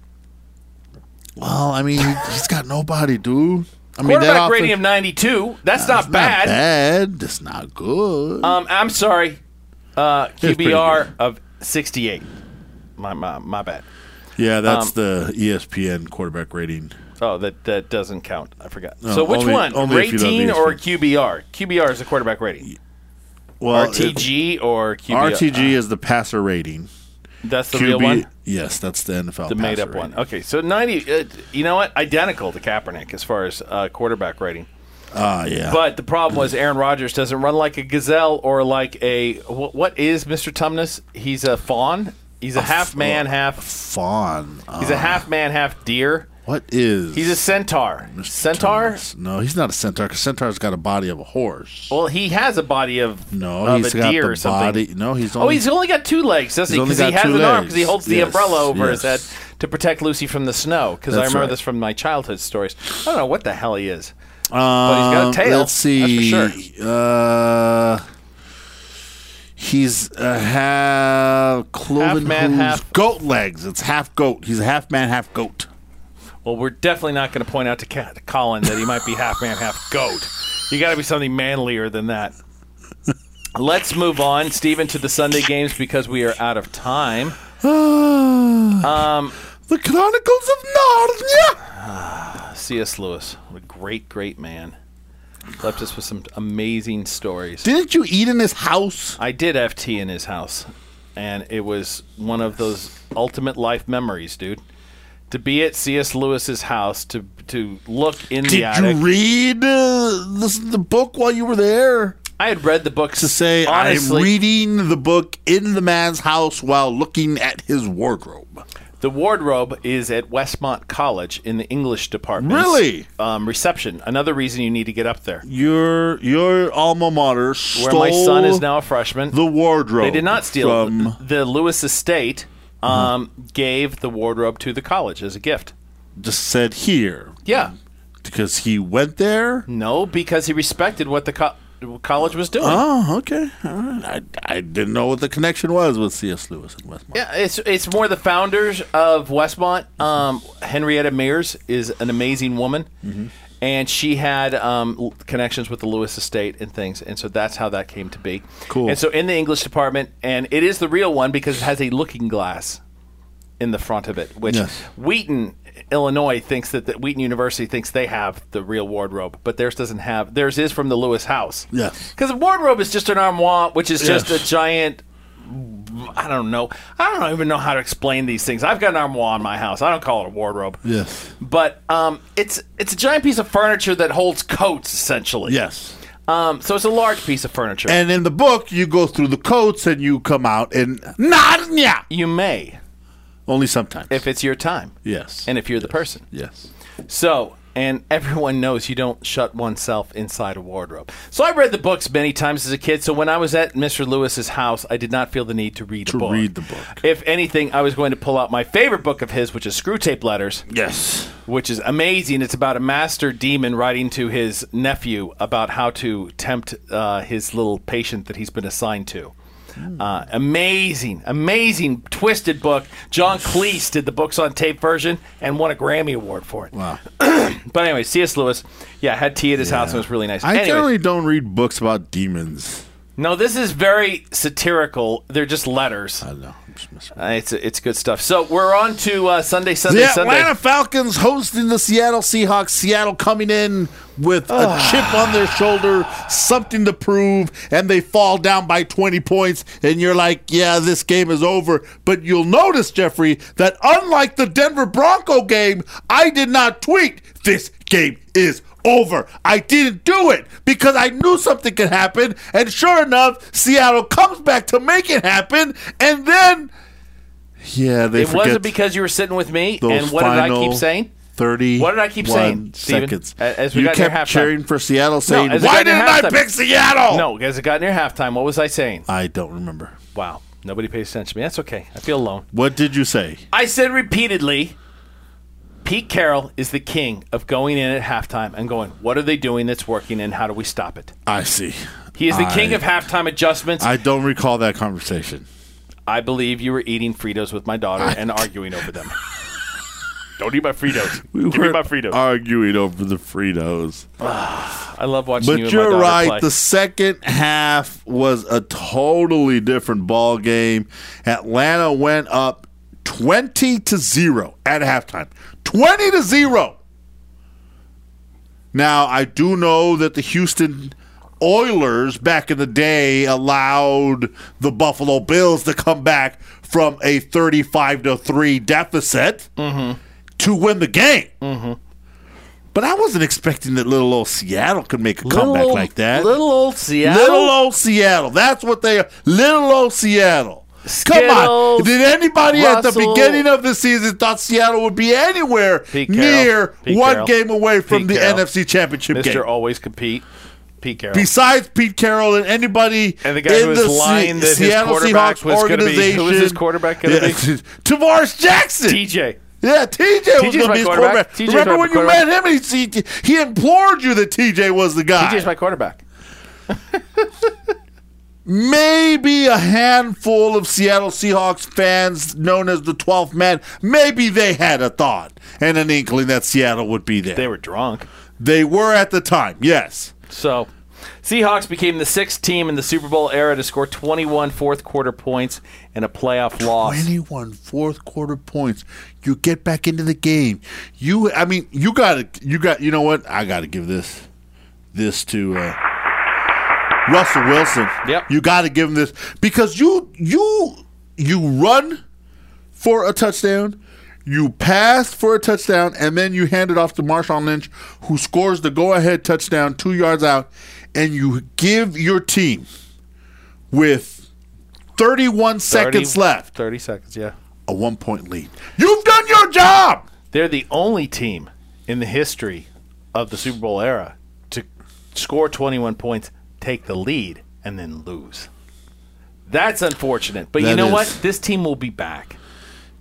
A: Well, I mean, he's got nobody, dude. I mean,
B: Quarterback
A: that
B: rating
A: offense-
B: of ninety-two. That's
A: That's
B: not bad.
A: bad. That's not good.
B: Um, I'm sorry. Uh,
A: pretty
B: Q B R
A: good.
B: of sixty-eight. My my my bad.
A: yeah, that's
B: um,
A: the E S P N quarterback rating.
B: Oh, that that doesn't count. I forgot.
A: No,
B: so which
A: only-
B: one?
A: only if you love
B: Rating
A: E S P N.
B: or Q B R? Q B R is the quarterback rating.
A: Well,
B: R T G or Q B R?
A: R T G is the passer rating.
B: That's the
A: Q
B: real
A: B
B: one.
A: Yes, that's the N F L.
B: The made up
A: passer
B: one.
A: rating.
B: Okay, so ninety. Uh, you know what? Identical to Kaepernick as far as uh, quarterback rating.
A: Ah, yeah.
B: But the problem was Aaron Rodgers doesn't run like a gazelle or like a what, what is Mister Tumnus? He's a fawn. He's a, half man, half.
A: fawn.
B: He's a half man, half deer.
A: What is?
B: He's a centaur. Centaur?
A: Thomas? No, he's not a centaur. Because centaur's got a body of a horse.
B: Well, he has a body of
A: No,
B: of
A: he's
B: a
A: got
B: deer
A: the
B: or something.
A: body. No, he's
B: Oh,
A: only.
B: he's only got two legs, doesn't
A: He's
B: he?
A: only
B: Because he
A: got
B: has
A: two
B: an arm
A: legs.
B: because he holds the
A: Yes,
B: umbrella over
A: yes.
B: his head to protect Lucy from the snow. Because I
A: That's
B: remember
A: right.
B: this from my childhood stories. I don't know what the hell he is.
A: um,
B: but he's got a tail,
A: Let's see.
B: that's for
A: Uh, he's a half cloven
B: Half man,
A: hooves-
B: half-
A: goat legs. It's half goat. He's a half man, half goat.
B: Well, we're definitely not going to point out to, Ca- to Colin that he might be half man, half goat. You got to be something manlier than that. Let's move on, Stephen, to the Sunday games because we are out of time.
A: um, the Chronicles of Narnia.
B: C S. Lewis, what a great, great man. Left us with some amazing stories.
A: Didn't you eat in his house?
B: I did have tea in his house, and it was one of those ultimate life memories, dude. To be at C S. Lewis's house, to to look in
A: Did
B: the
A: you
B: attic.
A: read uh, this, the book while you were there?
B: I had read the books
A: To say,
B: honestly,
A: I'm reading the book in the man's house while looking at his wardrobe.
B: The wardrobe is at Westmont College in the English department.
A: Really?
B: Um, reception. Another reason you need to get up there.
A: Your your alma mater
B: Where
A: stole
B: my son is now a freshman.
A: the wardrobe.
B: They did not steal
A: from
B: the Lewis estate. um, gave the wardrobe to the college as a gift.
A: Just said here.
B: Yeah.
A: Because he went there?
B: No, because he respected what the co- college was doing.
A: Oh, okay. All right. I, I didn't know what the connection was with C S. Lewis and Westmont.
B: Yeah, it's it's more the founders of Westmont. Um, Henrietta Mears is an amazing woman, mm-hmm. and she had um, connections with the Lewis estate and things, and so that's how that came to be.
A: Cool.
B: And so in the English department, and it is the real one because it has a looking glass in the front of it, which
A: Yes.
B: Wheaton, Illinois thinks that, that Wheaton University thinks they have the real wardrobe, but theirs doesn't have. Theirs is from the Lewis house.
A: Yes.
B: Because a wardrobe is just an armoire, which is just
A: Yes.
B: a giant. I don't know. I don't even know how to explain these things. I've got an armoire in my house. I don't call it a wardrobe.
A: Yes.
B: But um, it's it's a giant piece of furniture that holds coats, essentially.
A: Yes.
B: Um, so it's a large piece of furniture.
A: And in the book, you go through the coats and you come out in Narnia.
B: You may,
A: Only sometimes.
B: if it's your time,
A: yes.
B: and if you're the person.
A: Yes.
B: So, and everyone knows you don't shut oneself inside a wardrobe. So I read the books many times as a kid. So when I was at Mister Lewis's house, I did not feel the need to read
A: To
B: a book.
A: read the book.
B: If anything, I was going to pull out my favorite book of his, which is Screw Tape Letters,
A: Yes.
B: which is amazing. It's about a master demon writing to his nephew about how to tempt uh, his little patient that he's been assigned to. Uh, amazing, amazing, twisted book. John Cleese did the books on tape version and won a Grammy Award for it.
A: Wow.
B: But anyway, C S. Lewis, yeah, had tea at his house and it was really nice.
A: I
B: Anyways,
A: generally don't read books about demons.
B: no, this is very satirical. They're just letters.
A: I don't know. I'm just messing
B: Uh, it's it's good stuff. So we're on to uh, Sunday, Sunday,
A: The
B: Sunday.
A: Atlanta Falcons hosting the Seattle Seahawks. Seattle coming in with a chip on their shoulder, something to prove, and they fall down by twenty points, and you're like, yeah, this game is over. But you'll notice, Jeffrey, that unlike the Denver Bronco game, I did not tweet, this game is over. I didn't do it because I knew something could happen, and sure enough, Seattle comes back to make it happen, and then, yeah, they
B: It
A: forget
B: wasn't because you were sitting with me.
A: those
B: And what did I
A: final
B: keep saying?
A: thirty.
B: What did I keep saying, Steven?
A: Seconds.
B: A- as we
A: you
B: got near
A: kept
B: halftime.
A: cheering for Seattle, saying,
B: as it
A: "Why
B: got near
A: didn't I
B: halftime-
A: pick Seattle?"
B: No, as it got near halftime, what was I saying?
A: I don't remember.
B: Wow, nobody pays attention to me. That's okay. I feel alone.
A: What did you say?
B: I said repeatedly, Pete Carroll is the king of going in at halftime and going, what are they doing that's working and how do we stop it?
A: I see.
B: He is the king
A: I-
B: of halftime adjustments. I,
A: I don't recall that conversation.
B: believe you were eating Fritos with my daughter and arguing over them. Don't eat my Fritos.
A: We
B: Give me
A: were
B: my Fritos.
A: arguing over the Fritos.
B: I love watching
A: But
B: you and
A: you're
B: my daughter
A: right.
B: play.
A: The second half was a totally different ball game. Atlanta went up twenty to zero at halftime. twenty to zero. Now, I do know that the Houston Oilers back in the day allowed the Buffalo Bills to come back from a thirty-five to three deficit to win the game. But I wasn't expecting that little old Seattle could make a comeback
B: Little-
A: like that.
B: Little old Seattle.
A: Little old Seattle. That's what they are. Little old Seattle. Come on.
B: Skittles,
A: Did anybody at the
B: Russell.
A: beginning of the season thought Seattle would be anywhere
B: Pete Carroll.
A: near
B: Pete
A: one
B: Carroll.
A: game away from
B: Pete
A: the
B: Carroll.
A: N F C Championship
B: Mister
A: game?
B: Always Compete, Pete Carroll.
A: Besides Pete Carroll and anybody
B: And the guy
A: in
B: who was
A: the
B: lying
A: Se-
B: that his
A: Seattle
B: quarterback
A: Seahawks
B: was gonna be-
A: organization.
B: who was his quarterback gonna be?
A: Tavares Jackson.
B: T J.
A: Yeah, T J was
B: T J's
A: going to
B: my
A: be his
B: quarterback.
A: quarterback.
B: T J's
A: Remember
B: my
A: when you
B: quarterback.
A: met him? He, he implored you that T J was the guy.
B: T J's my quarterback.
A: Maybe a handful of Seattle Seahawks fans, known as the twelfth man, maybe they had a thought and an inkling that Seattle would be there.
B: They were drunk.
A: They were at the time, yes.
B: So, Seahawks became the sixth team in the Super Bowl era to score twenty-one fourth quarter points in a playoff loss.
A: twenty-one fourth quarter points. You get back into the game. You, I mean, you got to, you got, you know what? I got to give this, this to uh, Russell Wilson.
B: Yep.
A: You got to give him this because you, you, you run for a touchdown. You pass for a touchdown, and then you hand it off to Marshawn Lynch, who scores the go-ahead touchdown two yards out, and you give your team with thirty-one seconds left
B: thirty seconds, yeah.
A: a one-point lead. You've done your job!
B: They're the only team in the history of the Super Bowl era to score twenty-one points, take the lead, and then lose. That's unfortunate. But you
A: That
B: know
A: is.
B: what? This team will be back.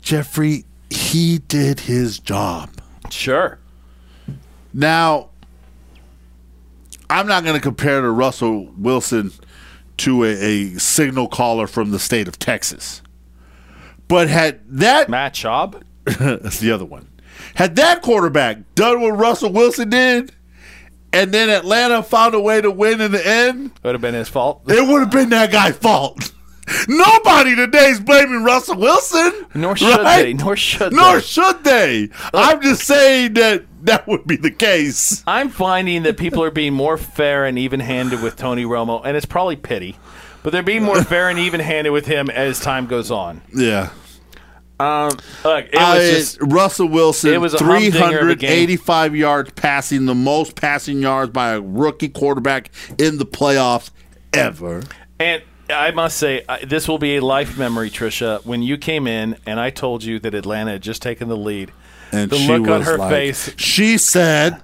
A: Jeffrey, he did his job.
B: Sure.
A: Now, I'm not going to compare to Russell Wilson to a, a signal caller from the state of Texas. But had that...
B: Matt Schaub?
A: That's the other one. Had that quarterback done what Russell Wilson did, and then Atlanta found a way to win in the end,
B: Would have been his fault.
A: it would have been that guy's fault. Nobody today is blaming Russell Wilson.
B: Nor should
A: right?
B: they. Nor should
A: Nor
B: they.
A: should they. I'm just saying that that would be the case.
B: I'm finding that people are being more fair and even-handed with Tony Romo, and it's probably pity, but they're being more fair and even-handed with him as time goes on.
A: Yeah.
B: Um, look, it was
A: I,
B: just
A: Russell Wilson,
B: it was a
A: three
B: humdinger of a game.
A: hundred eighty-five yards passing, the most passing yards by a rookie quarterback in the playoffs ever.
B: And I must say, I- this will be a life memory, Trisha. When you came in and I told you that Atlanta had just taken the lead,
A: And
B: the
A: she
B: look on
A: was
B: her
A: like-
B: face,
A: She said,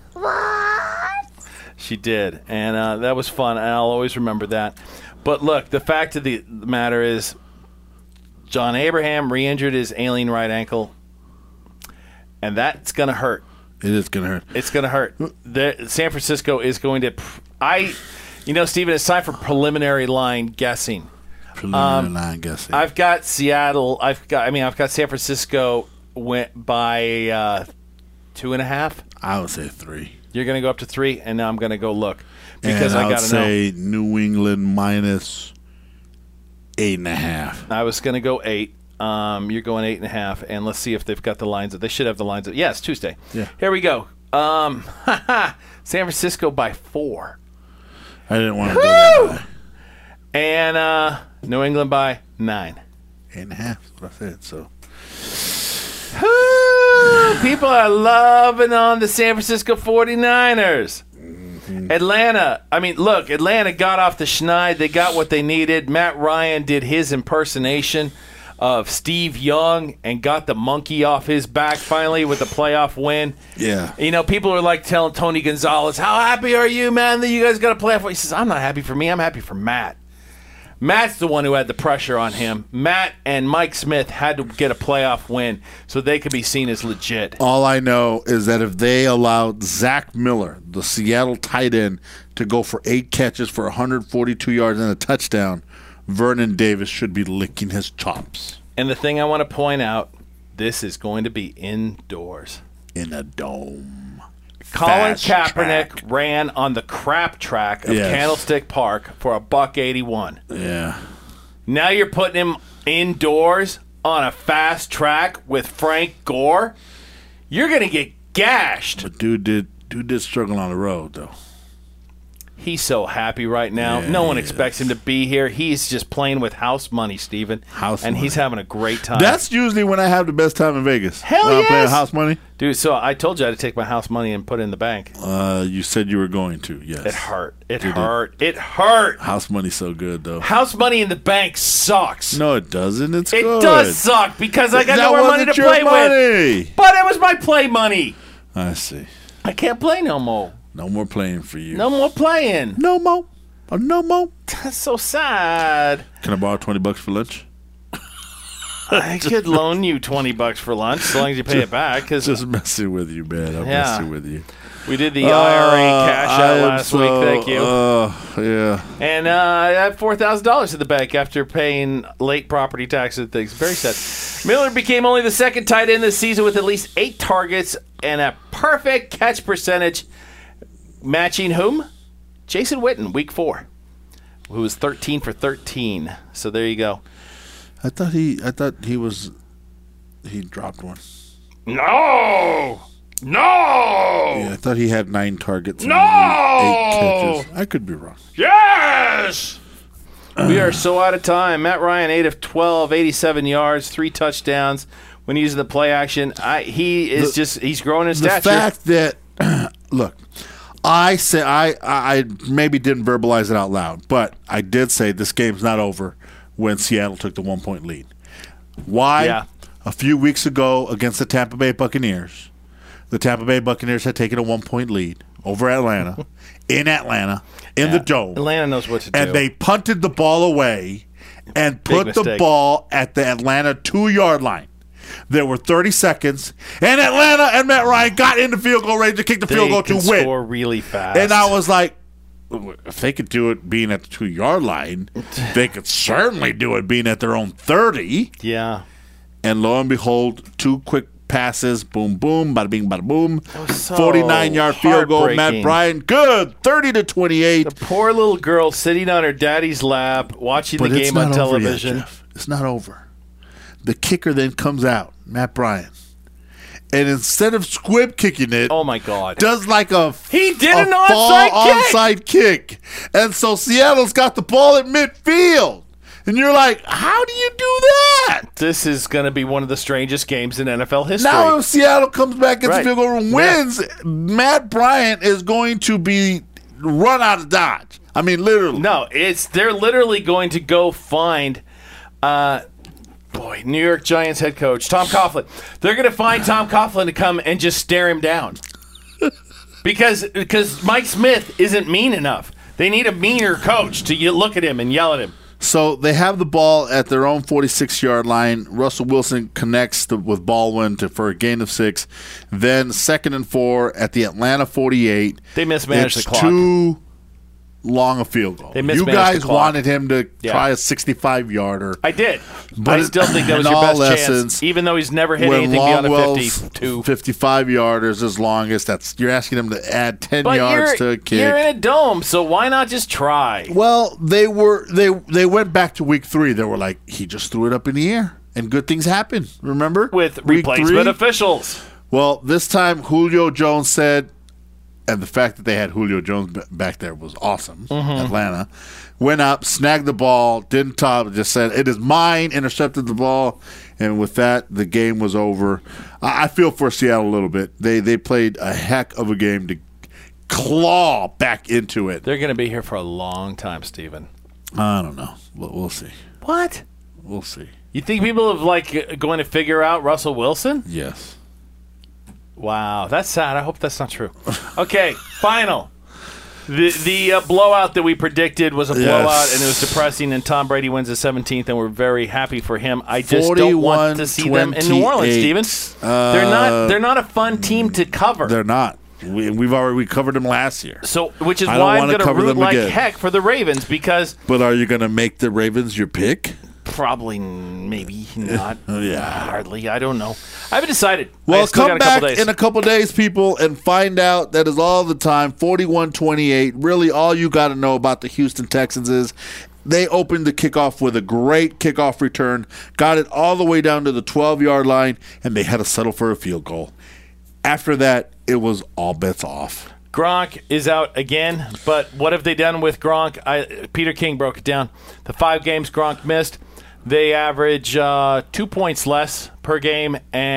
B: she did. And uh, that was fun, and I'll always remember that. But look, the fact of the matter is, John Abraham re-injured his ailing right ankle, and that's going to hurt.
A: it is going to hurt.
B: It's going to hurt. The, San Francisco is going to – I, you know, Stephen, it's time for preliminary line guessing.
A: Preliminary line guessing.
B: I've got Seattle. I've got. I mean, I've got San Francisco went by uh, two and a half.
A: I would say three.
B: You're going to go up to three, and now I'm going to go look because
A: and
B: I
A: I would
B: got to know.
A: say New England minus eight and a half.
B: I was going to go eight. Um, you're going eight and a half, and let's see if they've got the lines. They should have the lines. Yes, Tuesday.
A: Yeah.
B: Here we go. Um, San Francisco by four,
A: I didn't want to go that high.
B: and uh, New England by nine.
A: Eight and a half is what I said. So
B: Woo! People are loving on the San Francisco forty-niners. Atlanta, I mean, look, Atlanta got off the schneid. They got what they needed. Matt Ryan did his impersonation of Steve Young and got the monkey off his back finally with the playoff win.
A: yeah,
B: You know, people are like telling Tony Gonzalez, how happy are you, man, that you guys got a playoff win? He says, I'm not happy for me. I'm happy for Matt. Matt's the one who had the pressure on him. Matt and Mike Smith had to get a playoff win so they could be seen as legit.
A: all I know is that if they allowed Zach Miller, the Seattle tight end, to go for eight catches for one hundred forty-two yards and a touchdown, Vernon Davis should be licking his chops
B: And the thing I want to point out, this is going to be indoors.
A: in a dome.
B: Colin
A: Fast
B: Kaepernick
A: track.
B: ran on the crap track of
A: Yes.
B: Candlestick Park for a buck eighty-one.
A: Yeah.
B: Now you're putting him indoors on a fast track with Frank Gore. You're going to get gashed.
A: But dude did dude did struggle on the road though.
B: He's so happy right now.
A: Yeah,
B: no one
A: he
B: expects
A: is.
B: him to be here. He's just playing with house money, Steven.
A: House
B: and
A: money.
B: he's having a great time.
A: That's usually when I have the best time in Vegas.
B: Hell
A: when I'm playing
B: yes!
A: house money.
B: Dude, so I told you I had to take my house money and put it in the bank.
A: Uh, you said you were going to. Yes.
B: It hurt. It
A: Did it?
B: hurt. It hurt.
A: House money's so good though.
B: House money in the bank sucks.
A: No, it doesn't. It's
B: It
A: good.
B: does suck because I got
A: That
B: no more money
A: wasn't
B: to
A: your
B: play with.
A: money.
B: But it was my play money.
A: I see.
B: I can't play no more.
A: No more playing for you.
B: No more playing.
A: No more. Oh, no more.
B: That's so sad.
A: Can I borrow twenty bucks for lunch?
B: I could loan you twenty bucks for lunch as long as you pay it back. Because
A: Just messing with you, man. I'm
B: Yeah.
A: messing with you.
B: we did the I R A
A: Uh,
B: cash
A: I
B: out
A: am
B: last
A: so,
B: week. Thank you.
A: Uh, yeah.
B: And uh, I have four thousand dollars in the bank after paying late property taxes and things. Very sad. Miller became only the second tight end this season with at least eight targets and a perfect catch percentage, matching whom? Jason Witten, week four, who was thirteen for thirteen. So there you go.
A: I thought he. I thought he was. He dropped one.
B: No! No!
A: Yeah, I thought he had nine targets. and
B: No!
A: Eight catches. I could be wrong.
B: Yes! We are so out of time. Matt Ryan, eight of twelve, eighty-seven yards, three touchdowns. When using the play action, I, he is
A: The-
B: just, he's growing in
A: The
B: stature.
A: fact that, look, I say I, I maybe didn't verbalize it out loud, but I did say this game's not over when Seattle took the one point lead. Why?
B: Yeah.
A: A few weeks ago against the Tampa Bay Buccaneers, the Tampa Bay Buccaneers had taken a one point lead over Atlanta, in Atlanta, in the Dome.
B: Atlanta knows what to do.
A: And they punted the ball away and put the
B: mistake.
A: ball at the Atlanta two-yard line. There were thirty seconds, and Atlanta and Matt Ryan got in the field goal range to kick the
B: They
A: field goal
B: can
A: to win.
B: score really fast.
A: And I was like, if they could do it being at the two-yard line, they could certainly do it being at their own thirty.
B: yeah.
A: And lo and behold, two quick passes, boom, boom, bada bing, bada boom.
B: so
A: forty-nine-yard field goal, Matt
B: heartbreaking.
A: Bryant, good, thirty to twenty-eight.
B: The poor little girl sitting on her daddy's lap watching
A: But
B: the
A: it's
B: game on
A: not over yet,
B: television.
A: Jeff. It's not over. The kicker then comes out, Matt Bryant, and instead of squib kicking it,
B: Oh my God!
A: does like a
B: He did
A: a
B: an
A: fall
B: onside kick.
A: onside kick, and so Seattle's got the ball at midfield, and you're like, how do you do that?
B: This is going to be one of the strangest games in N F L history.
A: Now, if Seattle comes back, gets
B: Right.
A: the field goal and wins, Matt Bryant is going to be run out of Dodge. I mean, literally.
B: No, it's they're literally going to go find, uh, boy, New York Giants head coach Tom Coughlin. They're going to find Tom Coughlin to come and just stare him down because because Mike Smith isn't mean enough. They need a meaner coach to ye- look at him and yell at him.
A: So they have the ball at their own forty-six-yard line. Russell Wilson connects the, with Baldwin to, for a gain of six. Then second and four at the Atlanta forty-eight.
B: They mismanaged
A: it's
B: the clock.
A: Too long a field goal.
B: They
A: You
B: mismanaged
A: guys
B: the clock.
A: wanted him to
B: Yeah.
A: try a sixty-five-yarder.
B: I did.
A: But
B: I still think that was
A: in
B: your
A: all
B: best
A: essence,
B: chance, even though he's never hit
A: when
B: anything beyond a
A: Longwell's
B: fifty-two.
A: fifty-five-yarder is his longest. That's you're asking him to add ten
B: But
A: yards
B: you're,
A: to a kick.
B: you're in a dome, so why not just try?
A: Well, they were they they went back to week three. They were like, he just threw it up in the air, and good things happen. Remember,
B: With
A: Week
B: replacement
A: three?
B: officials.
A: Well, this time Julio Jones said, and the fact that they had Julio Jones b- back there was awesome.
B: Mm-hmm.
A: Atlanta went up, snagged the ball, didn't top, just said, "It is mine." Intercepted the ball, and with that, the game was over. I, I feel for Seattle a little bit. They they played a heck of a game to claw back into it.
B: They're going to be here for a long time, Steven.
A: I don't know. We'll, we'll see.
B: What?
A: We'll see.
B: You think people have like going to figure out Russell Wilson?
A: Yes.
B: Wow, that's sad. I hope that's not true. Okay, final. The the uh, blowout that we predicted was a blowout,
A: Yes.
B: and it was depressing. And Tom Brady wins the seventeenth, and we're very happy for him. I just don't want to see them in New Orleans,
A: forty-one
B: Steven. they're not they're not a fun team to cover.
A: Uh, They're not. We, we've already we covered them last year.
B: So, which is
A: I don't
B: why I'm
A: wanna
B: going to
A: cover
B: root
A: them
B: like
A: again.
B: heck for the Ravens because
A: But are you going to make the Ravens your pick?
B: probably, maybe not,
A: Yeah.
B: hardly. I don't know. I haven't decided. I
A: Well,
B: still
A: come
B: got a couple
A: back
B: days.
A: in a couple days, people, and find out that is all the time. forty-one twenty-eight. Really, all you got to know about the Houston Texans is they opened the kickoff with a great kickoff return, got it all the way down to the twelve-yard line, and they had to settle for a field goal. After that, it was all bets off.
B: Gronk is out again, but what have they done with Gronk? I, Peter King broke it down. The five games Gronk missed, they average uh, two points less per game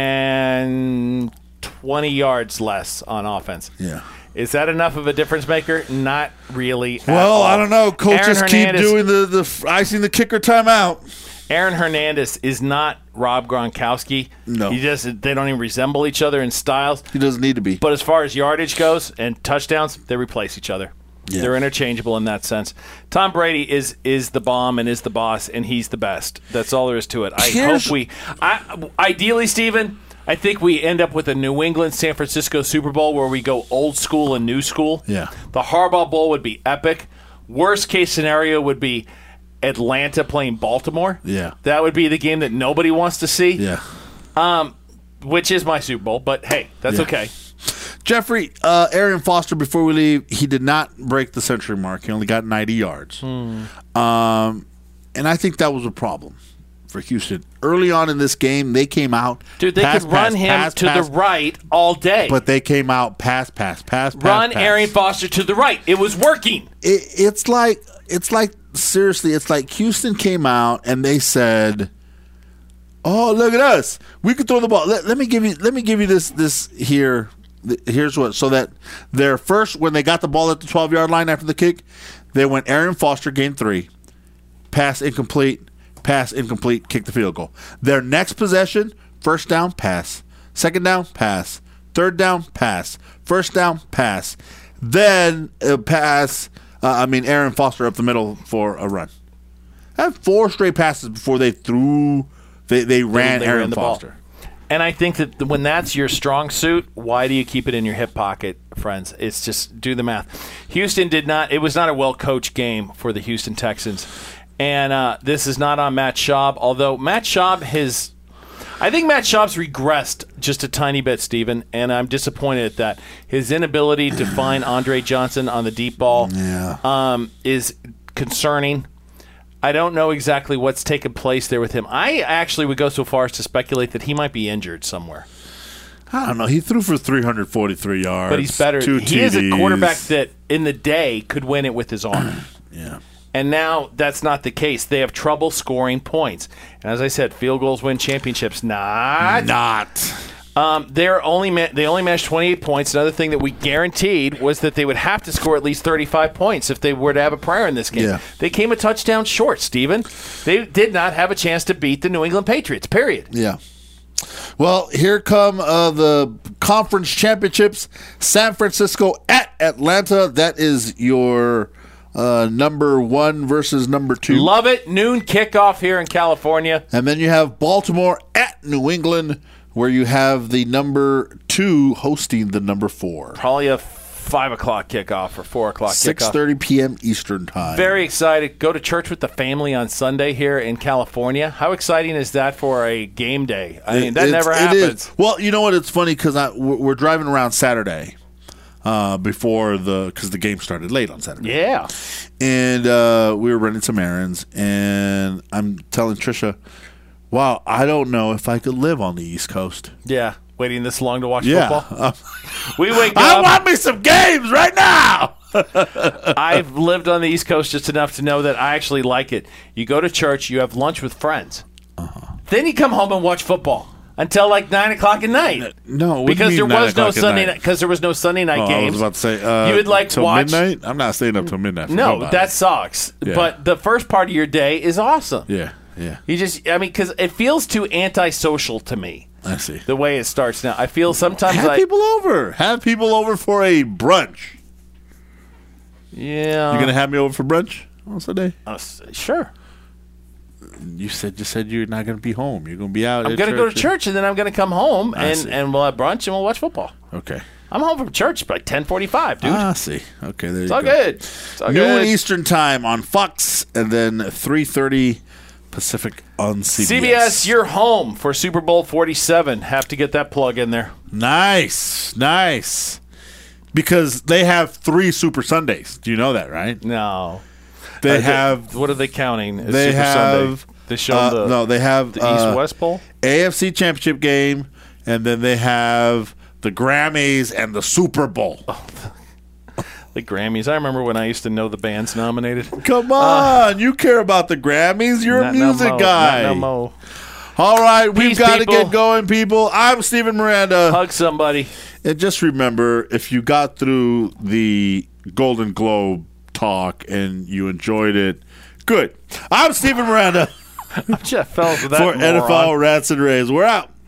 B: and twenty yards less on offense.
A: Yeah.
B: Is that enough of a difference maker? Not really. at
A: Well,
B: all.
A: I don't know. Coaches
B: Aaron
A: keep
B: Hernandez-
A: doing the, the icing the kicker timeout.
B: Aaron Hernandez is not Rob Gronkowski.
A: No.
B: He just they don't even resemble each other in styles.
A: He doesn't need to be.
B: But as far as yardage goes and touchdowns, they replace each other.
A: Yeah.
B: They're interchangeable in that sense. Tom Brady is is the bomb and is the boss, and he's the best. That's all there is to it. I
A: Here's-
B: hope we, I, ideally, Steven, I think we end up with a New England San Francisco Super Bowl where we go old school and new school.
A: Yeah.
B: The Harbaugh Bowl would be epic. Worst case scenario would be Atlanta playing Baltimore.
A: Yeah.
B: That would be the game that nobody wants to see.
A: Yeah.
B: Which is my Super Bowl, but hey, that's
A: Yeah.
B: okay.
A: Jeffrey, uh, Arian Foster, before we leave, he did not break the century mark. He only got ninety yards.
B: Hmm.
A: Um, and I think that was a problem for Houston. Early on in this game, they came out.
B: Dude, they
A: pass,
B: could run
A: pass,
B: him
A: pass,
B: to
A: pass,
B: the right all day.
A: But they came out pass, pass, pass, pass.
B: run
A: pass.
B: Arian Foster to the right. It was working.
A: It, it's like, it's like, seriously, it's like Houston came out and they said, "Oh, look at us! We can throw the ball. Let, let me give you, let me give you this, this here. Th- Here's what. So that their first, when they got the ball at the twelve-yard line after the kick, they went Arian Foster, gain three, pass incomplete, pass incomplete, kick the field goal. Their next possession, first down, pass, second down, pass, third down, pass, first down, pass, then a pass. Uh, I mean, Arian Foster up the middle for a run. I had four straight passes before they threw. They they ran
B: they
A: Arian
B: ran the ball.
A: Foster.
B: And I think that when that's your strong suit, why do you keep it in your hip pocket, friends? It's just do the math. Houston did not – it was not a well-coached game for the Houston Texans. And uh, this is not on Matt Schaub, although Matt Schaub has – I think Matt Schaub's regressed just a tiny bit, Steven, and I'm disappointed at that. His inability to find Andre Johnson on the deep ball
A: Yeah.
B: um, is concerning. I don't know exactly what's taken place there with him. I actually would go so far as to speculate that he might be injured somewhere.
A: I don't know. He threw for three hundred forty-three yards.
B: But he's better.
A: Two
B: He
A: T Ds.
B: is a quarterback that, in the day, could win it with his arm.
A: Yeah.
B: And now that's not the case. They have trouble scoring points. And as I said, field goals win championships. Not.
A: Not.
B: Um, they're only ma- they only managed twenty-eight points. Another thing that we guaranteed was that they would have to score at least thirty-five points if they were to have a prayer in this game.
A: Yeah.
B: They came a touchdown short, Steven. They did not have a chance to beat the New England Patriots, period.
A: Yeah. Well, here come uh, the conference championships. San Francisco at Atlanta. That is your uh, number one versus number two.
B: Love it. Noon kickoff here in California.
A: And then you have Baltimore at New England, where you have the number two hosting the number four.
B: Probably a five o'clock kickoff or four o'clock
A: six
B: kickoff.
A: thirty p.m. Eastern Time.
B: Very excited. Go to church with the family on Sunday here in California. How exciting is that for a game day? I mean, that
A: It's-
B: never
A: it
B: happens.
A: is. Well, you know what? It's funny because we're, we're driving around Saturday uh, before the because the game started late on Saturday.
B: Yeah.
A: And uh, we were running some errands, and I'm telling Trisha, wow, I don't know if I could live on the East Coast.
B: Yeah. Waiting this long to watch
A: Yeah.
B: football. We wake
A: I
B: up.
A: want me some games right now.
B: I've lived on the East Coast just enough to know that I actually like it. You go to church, you have lunch with friends. Uh-huh. Then you come home and watch football until like nine o'clock at night.
A: No, what do you
B: because
A: mean
B: there
A: nine
B: was no
A: o'clock at
B: Sunday
A: night?
B: night because there was no Sunday night
A: Oh, I
B: games.
A: was about to say, uh,
B: You would, like,
A: till
B: watch-
A: midnight. I'm not staying up till midnight. for
B: No,
A: nobody.
B: that sucks.
A: Yeah.
B: But the first part of your day is awesome.
A: yeah, yeah.
B: You just, I mean, because it feels too antisocial to me.
A: I see.
B: The way it starts now, I feel sometimes
A: Have
B: like,
A: people over. Have people over for a brunch.
B: yeah,
A: You gonna have me over for brunch on Sunday?
B: uh, s- sure.
A: You said you said you're not gonna be home. You're gonna be out.
B: I'm
A: at
B: gonna go to church and then I'm gonna come home
A: I
B: and,
A: see.
B: and we'll have brunch and we'll watch football.
A: Okay.
B: I'm home from church by ten forty-five, dude.
A: Ah, I see. Okay, there
B: it's
A: you
B: all
A: go.
B: good. It's all
A: Noon
B: good.
A: Eastern time on Fox, and then three thirty Pacific on C B S.
B: C B S, you're home for Super Bowl forty-seven. Have to get that plug in there.
A: Nice, nice. Because they have three Super Sundays. Do you know that, right?
B: No,
A: They
B: Uh,
A: have.
B: What are they counting? as
A: They
B: Super
A: have.
B: Sunday? They show
A: uh,
B: the
A: no, they have
B: the
A: uh,
B: East-West Bowl.
A: A F C Championship game, and then they have the Grammys and the Super Bowl.
B: The Grammys. I remember when I used to know the bands nominated.
A: Come on, you care about the Grammys? You're a
B: Not no
A: music
B: mo.
A: guy.
B: Not no mo.
A: All right, we've
B: Peace,
A: got to
B: people.
A: get going, people. I'm Steven Miranda.
B: Hug somebody.
A: And just remember, if you got through the Golden Globe talk and you enjoyed it, good. I'm Steven Miranda
B: Jeff Fells with that
A: for N F L
B: moron.
A: Rants and Raves. We're out.